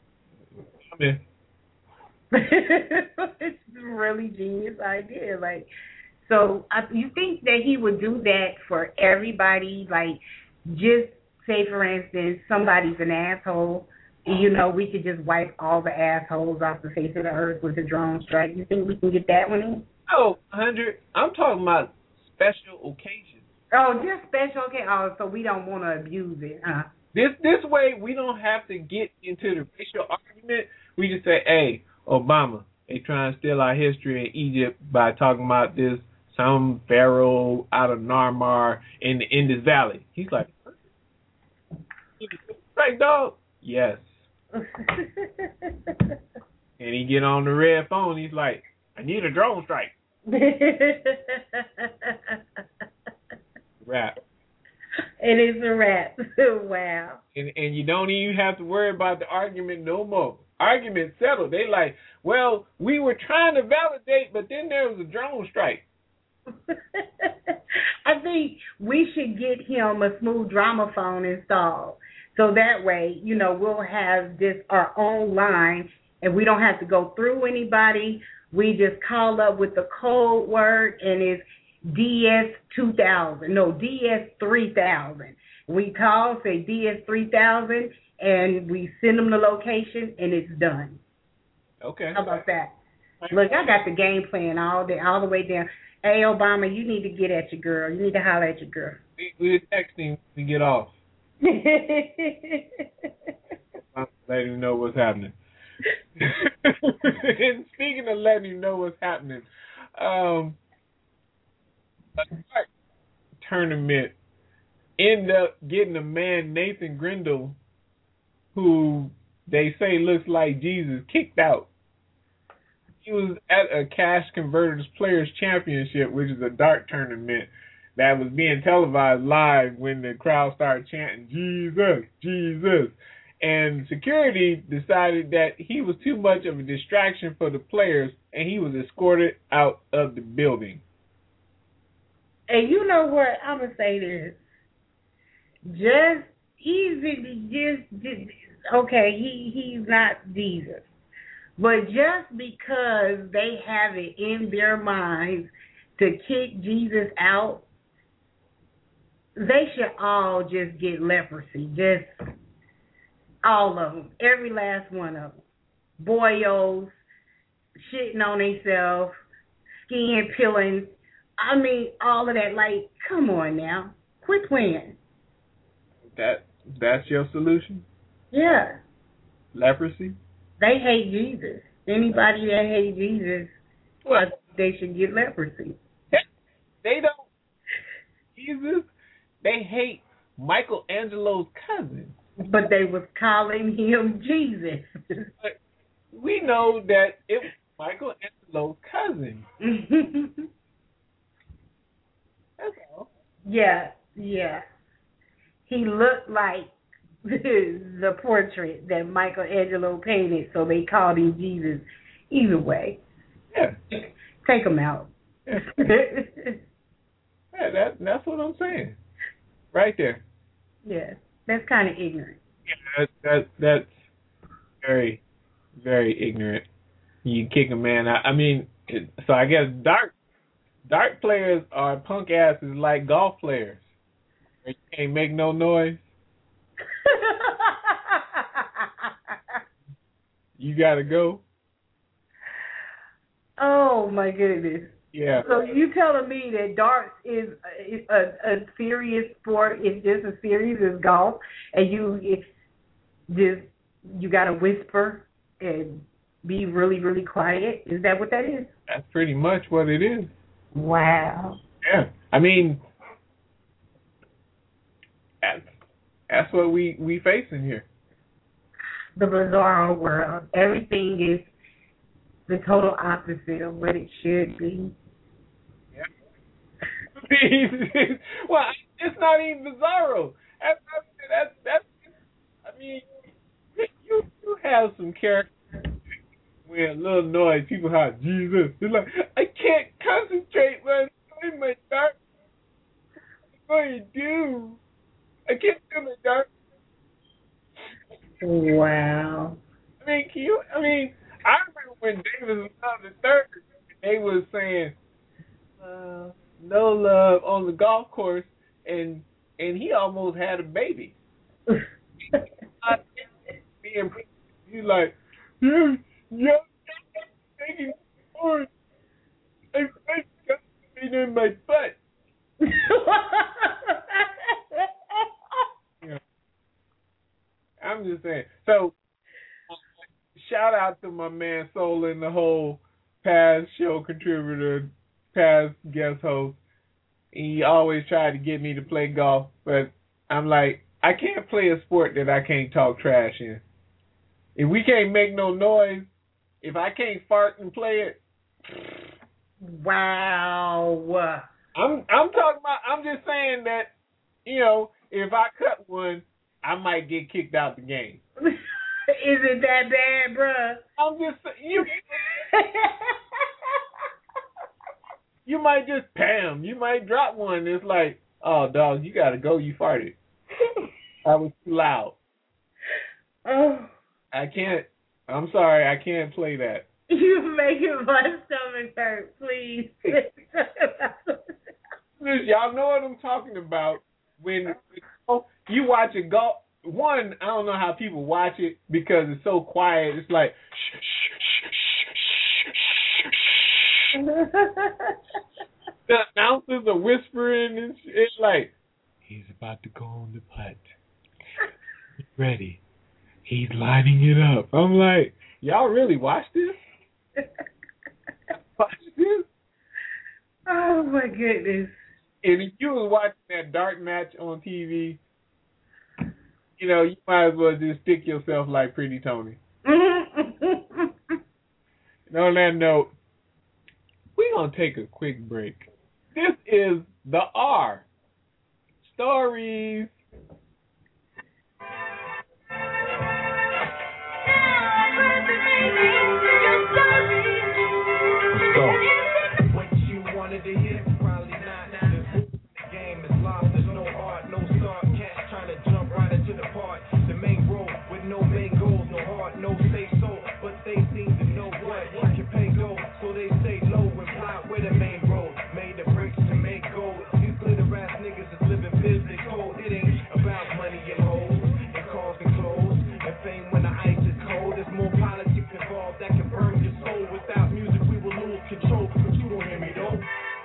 It's a really genius idea. Like, so you think that he would do that for everybody? Like, just say, for instance, somebody's an asshole. We could just wipe all the assholes off the face of the earth with a drone strike. You think we can get that one in? Oh, 100. I'm talking about special occasions. Oh, just special okay. Oh, so we don't want to abuse it, huh? This way we don't have to get into the racial argument. We just say, hey, Obama, they trying to steal our history in Egypt by talking about this some pharaoh out of Narmar in the Indus Valley. He's like, right, dog? Yes. And he get on the red phone. He's like, I need a drone strike. Rap. It is a rap. Wow. And you don't even have to worry about the argument no more. Argument settled. They like, well, we were trying to validate, but then there was a drone strike. I think we should get him a Smooth Drama phone installed. So that way, we'll have this our own line and we don't have to go through anybody. We just call up with the code word and it's DS2000. No, DS3000. We call, say DS3000, and we send them the location and it's done. Okay. How about that? Look, I got the game plan all the way down. Hey, Obama, you need to get at your girl. You need to holler at your girl. We're texting to get off. Let him know what's happening. And speaking of letting him know what's happening, a tournament end up getting a man, Nathan Grindle, who they say looks like Jesus, kicked out. He was at a Cash Converters Players Championship, which is a dart tournament that was being televised live when the crowd started chanting, Jesus, Jesus. And security decided that he was too much of a distraction for the players, and he was escorted out of the building. And you know what? I'm going to say this. Okay, he's not Jesus. But just because they have it in their minds to kick Jesus out, they should all just get leprosy. Just all of them. Every last one of them. Boyos, shitting on themselves, skin peeling. I mean, all of that. Like, come on now. Quit playing. That's your solution? Yeah. Leprosy? They hate Jesus. Anybody that hates Jesus, well, they should get leprosy. They don't. Jesus, they hate Michelangelo's cousin. But they was calling him Jesus. But we know that it was Michelangelo's cousin. That's all. Yeah. He looked like the portrait that Michelangelo painted, so they called him Jesus. Either way. Yeah. Take him out. Yeah, that's what I'm saying. Right there. Yeah. That's kind of ignorant. Yeah, that's very, very ignorant. You kick a man out. I mean, so I guess dart players are punk asses like golf players. You can't make no noise. You gotta go. Oh my goodness. Yeah. So you telling me that darts is a serious sport? It's just as serious as golf, and you gotta whisper and be really, really quiet. Is that what that is? That's pretty much what it is. Wow. Yeah. I mean, that's what we facing here. The bizarre world. Everything is the total opposite of what it should be. Yeah. Well, it's not even bizarro. That's I mean, you have some character when a little noise, people holler, Jesus. It's like, I can't concentrate when I'm doing my dark. What do you do? I can't do my dark. Wow. I mean, I remember when Davis was on the third, they was saying, no love on the golf course, and he almost had a baby. He's like, yeah, taking forward. I got it in my butt. I'm just saying. So, shout out to my man Soul and the whole past show contributor, past guest host. He always tried to get me to play golf, but I'm like, I can't play a sport that I can't talk trash in. If we can't make no noise, if I can't fart and play it, wow. I'm talking about. I'm just saying that, you know, if I cut one, I might get kicked out the game. Is it that bad, bruh? I'm just you. You might just Pam. You might drop one. It's like, oh, dog, you gotta go. You farted. I was too loud. Oh. I can't. I'm sorry. I can't play that. You're making my stomach hurt. Please. Y'all know what I'm talking about. When you watch a golf. One, I don't know how people watch it because it's so quiet. It's like shh, shh, shh, shh, shh, shh. The announcers are whispering and it's like, he's about to go on the putt. Get ready. He's lining it up. I'm like, y'all really watch this? Watch this? Oh my goodness. And if you was watching that dart match on TV, you know, you might as well just stick yourself like Pretty Tony. And on that note, we're going to take a quick break. This is the R Stories. Let's go. What you wanted to hear, probably not. The game is lost, there's no art, no start. Cats trying to jump right into the part. The main road with no main goals, no heart, no say so. But they seem to know what can pay gold, so they stay low and plot with the main road. Made the bricks to make gold. These glitter ass niggas is living business cold. It ain't about money and hoes and cars and clothes and fame when the ice is cold. There's more politics involved that can burn your soul. Without music, we will lose control. But you don't hear me though.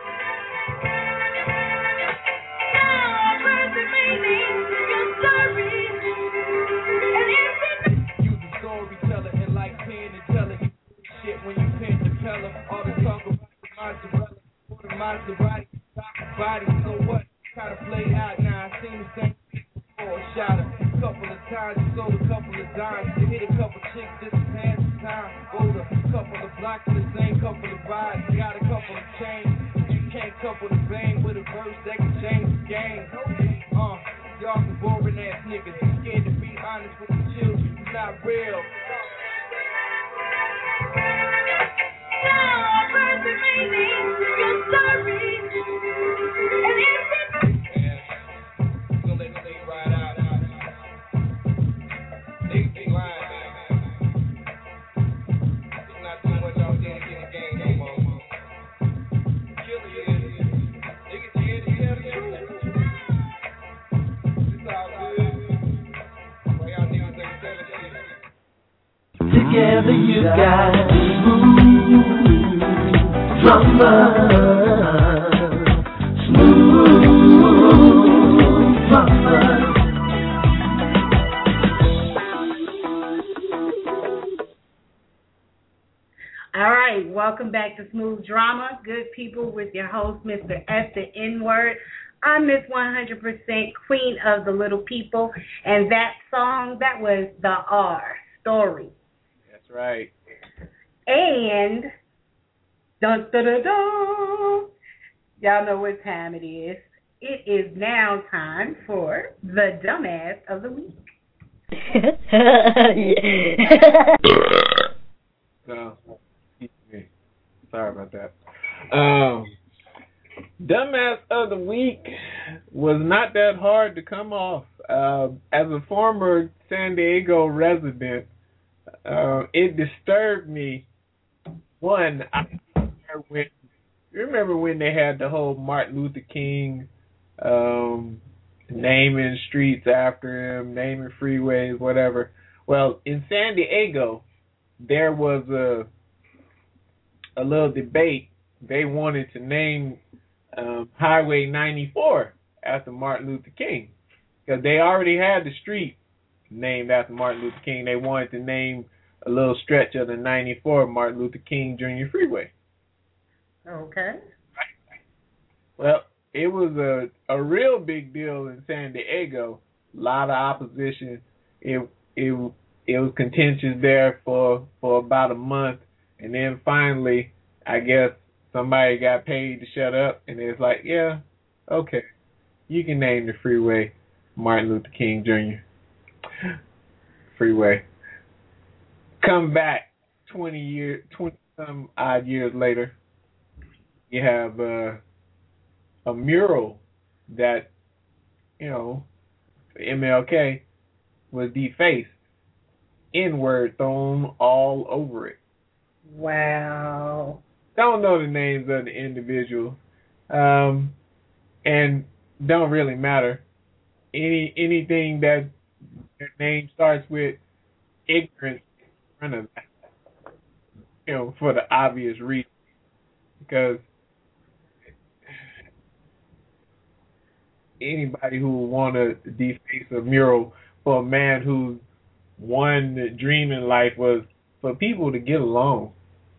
Use a storyteller and like pen and telling you shit when you pen to peller. All the talk about the mozzarella or the Maserati, body. So what? Try to play out now. I seen the same before. Shot a couple of times, sold a couple of dimes, hit a couple chicks just to pass the time. Rolled a couple of blocks in the same couple of rides. Got a couple of chains. You can't couple the bang with a verse that can change the game. Y'all some boring ass niggas. You scared to be honest with the children. You're not real. Together you got smooth drummer, smooth drummer. All right, welcome back to Smooth Drama. Good people with your host, Mr. S, the N-word. I'm Miss 100% Queen of the Little People, and that song, that was the R Story. That's right. And dun dun dun dun, y'all know what time it is. It is now time for the Dumbass of the Week. Sorry about that. Dumbass of the Week was not that hard to come off. As a former San Diego resident, it disturbed me. One, you remember when they had the whole Martin Luther King naming streets after him, naming freeways, whatever. Well, in San Diego, there was a little debate. They wanted to name Highway 94 after Martin Luther King because they already had the street named after Martin Luther King. They wanted to name a little stretch of the 94 Martin Luther King Jr. Freeway. Okay. Well, it was a real big deal in San Diego. A lot of opposition. It was contentious there for about a month, and then finally, I guess somebody got paid to shut up, and it's like, yeah, okay, you can name the freeway Martin Luther King Jr. Freeway. Come back 20 some odd years later, you have a mural that, MLK was defaced, N-word thrown all over it. Wow. Don't know the names of the individual, and don't really matter. Anything that their name starts with ignorance in front of that, for the obvious reason, because anybody who would want to deface a mural for a man whose one dream in life was for people to get along.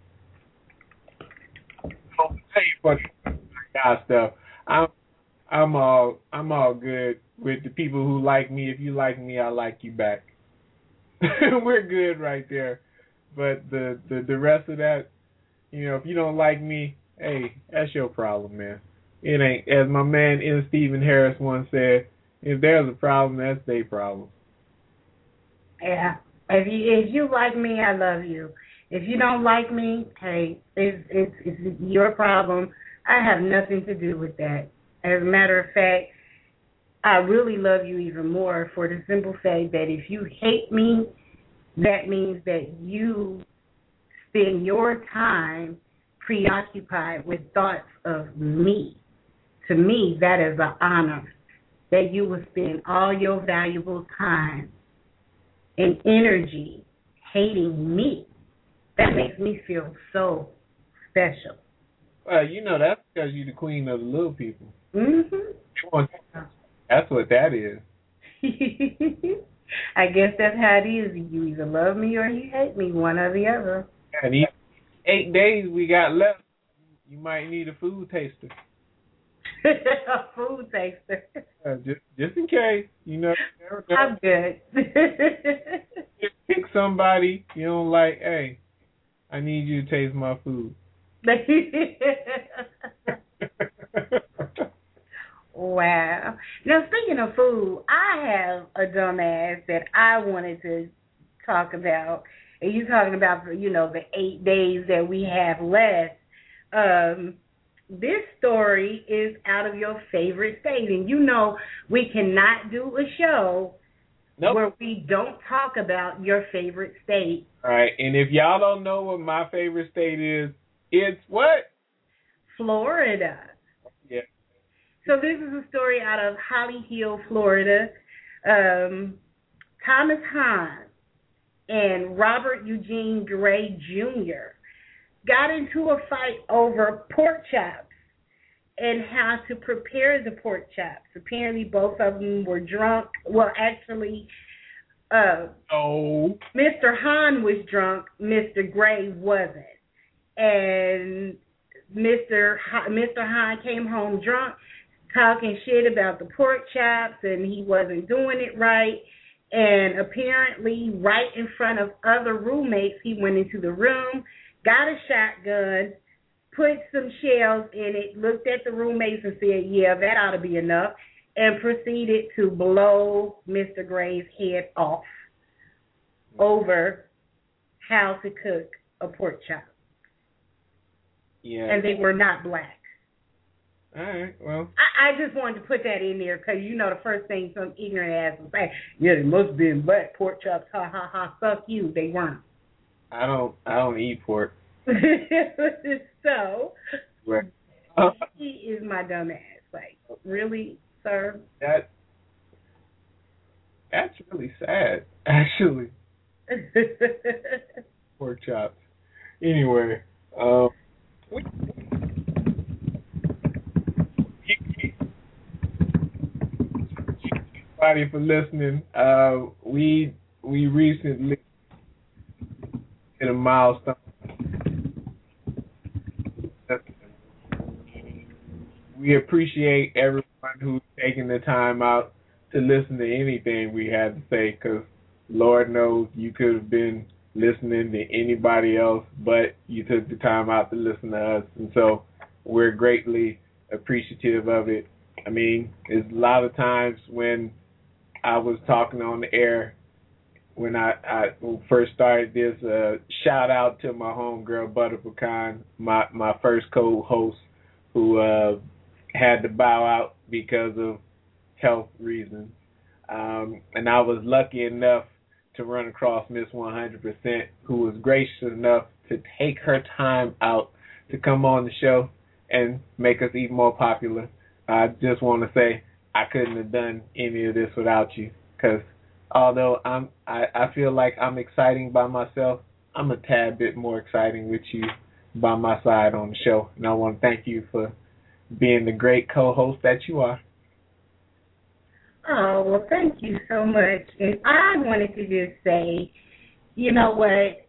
I'll tell you what, God stuff. I'm all good with the people who like me. If you like me, I like you back. We're good right there. But the rest of that, if you don't like me, hey, that's your problem, man. It ain't, as my man N. Stephen Harris once said, if there's a problem, that's their problem. Yeah. If you like me, I love you. If you don't like me, hey, it's your problem. I have nothing to do with that. As a matter of fact, I really love you even more for the simple fact that if you hate me, that means that you spend your time preoccupied with thoughts of me. To me, that is an honor that you will spend all your valuable time and energy hating me. That makes me feel so special. Well, that's because you're the queen of the little people. Mm-hmm. That's what that is. I guess that's how it is. You either love me or you hate me, one or the other. And 8 days we got left, you might need a food taster. A food taster. Just in case, I'm good. Just pick somebody you don't like. Hey, I need you to taste my food. Wow. Now, speaking of food, I have a dumbass that I wanted to talk about. And you're talking about, the 8 days that we have left. This story is out of your favorite state. And we cannot do a show where we don't talk about your favorite state. All right. And if y'all don't know what my favorite state is, it's what? Florida. Yeah. So this is a story out of Holly Hill, Florida. Thomas Hahn and Robert Eugene Gray Jr. got into a fight over pork chops and how to prepare the pork chops. Apparently, both of them were drunk. Well, actually, Mr. Hahn was drunk. Mr. Gray wasn't. And Mr. Hahn came home drunk, talking shit about the pork chops, and he wasn't doing it right. And apparently, right in front of other roommates, he went into the room, got a shotgun, put some shells in it, looked at the roommates and said, yeah, that ought to be enough, and proceeded to blow Mr. Gray's head off over how to cook a pork chop. Yeah. And they were not black. All right, well. I just wanted to put that in there because the first thing some ignorant ass will say, yeah, they must have been black pork chops, ha, ha, ha, fuck you, they weren't. I don't eat pork. So, right. He is my dumb ass. Like, really, sir? That's really sad, actually. Pork chops. Anyway, everybody for listening. we recently hit a milestone. We appreciate everyone who's taking the time out to listen to anything we had to say, because Lord knows you could have been listening to anybody else, but you took the time out to listen to us, and so we're greatly appreciative of it. I mean, there's a lot of times when I was talking on the air, when I first started this, shout out to my homegirl Butter Pecan, my first co-host, who had to bow out because of health reasons. And I was lucky enough to run across Miss 100%, who was gracious enough to take her time out to come on the show and make us even more popular. I just want to say I couldn't have done any of this without you, because although I feel like I'm exciting by myself, I'm a tad bit more exciting with you by my side on the show. And I want to thank you for being the great co-host that you are. Oh, well, thank you so much. And I wanted to just say, you know what?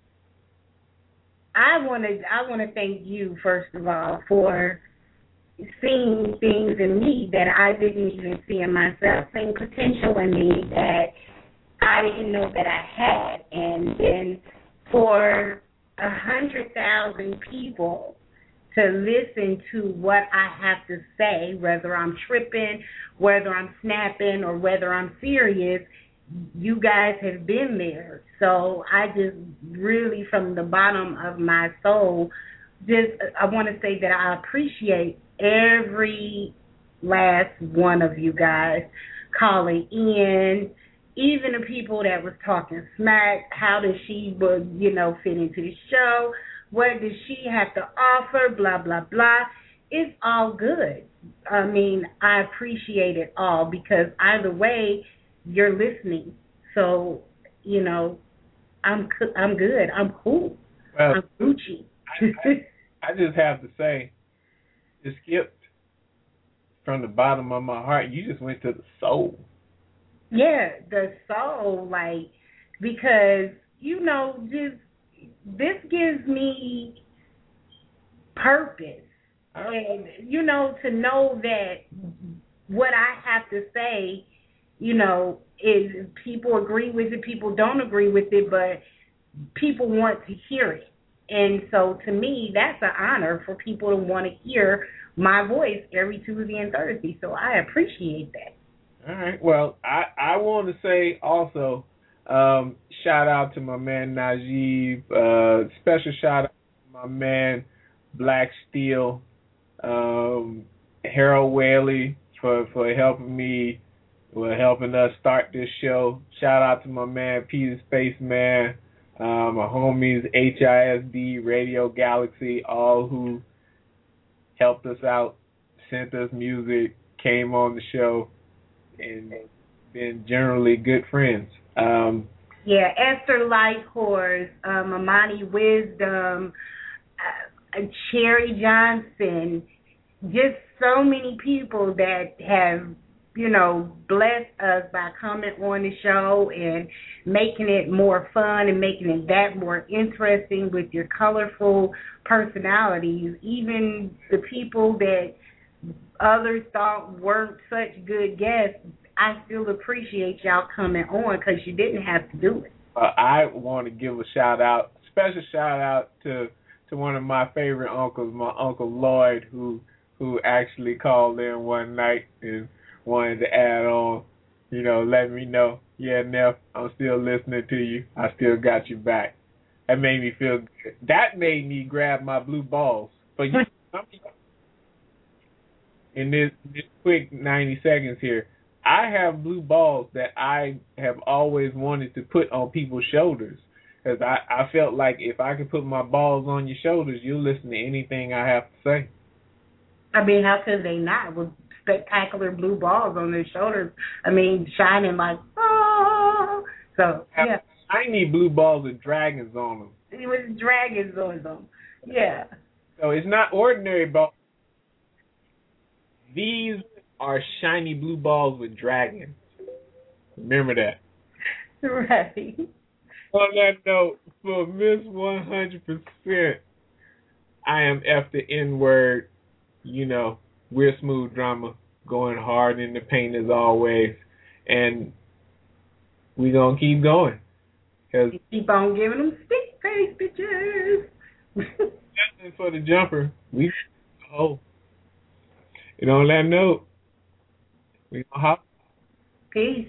I want to thank you, first of all, for seeing things in me that I didn't even see in myself, seeing potential in me that I didn't know that I had. And then for 100,000 people to listen to what I have to say, whether I'm tripping, whether I'm snapping, or whether I'm serious, you guys have been there. So I just really, from the bottom of my soul, I want to say that I appreciate every last one of you guys calling in, even the people that was talking smack. How does she, fit into the show? What does she have to offer? Blah, blah, blah. It's all good. I mean, I appreciate it all, because either way, you're listening. So, I'm good. I'm cool. Well, I'm Gucci. I just have to say, it skipped from the bottom of my heart. You just went to the soul. Yeah, the soul, because, just this gives me purpose. And, to know that what I have to say, is people agree with it, people don't agree with it, but people want to hear it. And so to me, that's an honor for people to want to hear my voice every Tuesday and Thursday. So I appreciate that. All right. Well, I want to say also, shout out to my man Najib. Special shout out to my man Black Steel, Harold Whaley for helping us start this show. Shout out to my man Peter Spaceman, my homies HISD, Radio Galaxy, all who helped us out, sent us music, came on the show, and been generally good friends. Yeah, Esther Lighthorse, Amani Wisdom, Cherry Johnson, just so many people that have, blessed us by coming on the show and making it more fun and making it that more interesting with your colorful personalities. Even the people that others thought weren't such good guests, I still appreciate y'all coming on, because you didn't have to do it. I want to give a special shout out to one of my favorite uncles, my Uncle Lloyd, who actually called in one night and wanted to add on, let me know, yeah, Neff, I'm still listening to you. I still got you back. That made me feel good. That made me grab my blue balls. But in this quick 90 seconds here, I have blue balls that I have always wanted to put on people's shoulders, because I felt like if I could put my balls on your shoulders, you'll listen to anything I have to say. I mean, how could they not? With spectacular blue balls on their shoulders, shining like, oh. So, yeah. Shiny blue balls with dragons on them. With dragons on them, yeah. So it's not ordinary balls. These are shiny blue balls with dragons. Remember that. Right. On that note, for Miss 100%, I am F the N-word. You know, we're Smooth Drama, going hard in the paint as always. And we going to keep going. Cause keep on giving them stick face pictures. For the jumper, we and on that note, we gonna hop. Peace.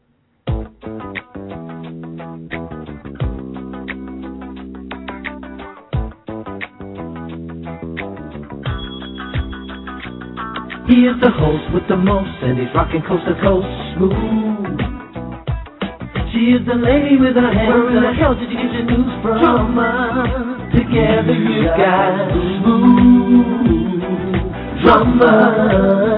He is the host with the most, and he's rocking coast to coast smooth. She is the lady with her hands. Where in the hell did you get your news from? Drama. Together you got smooth drama.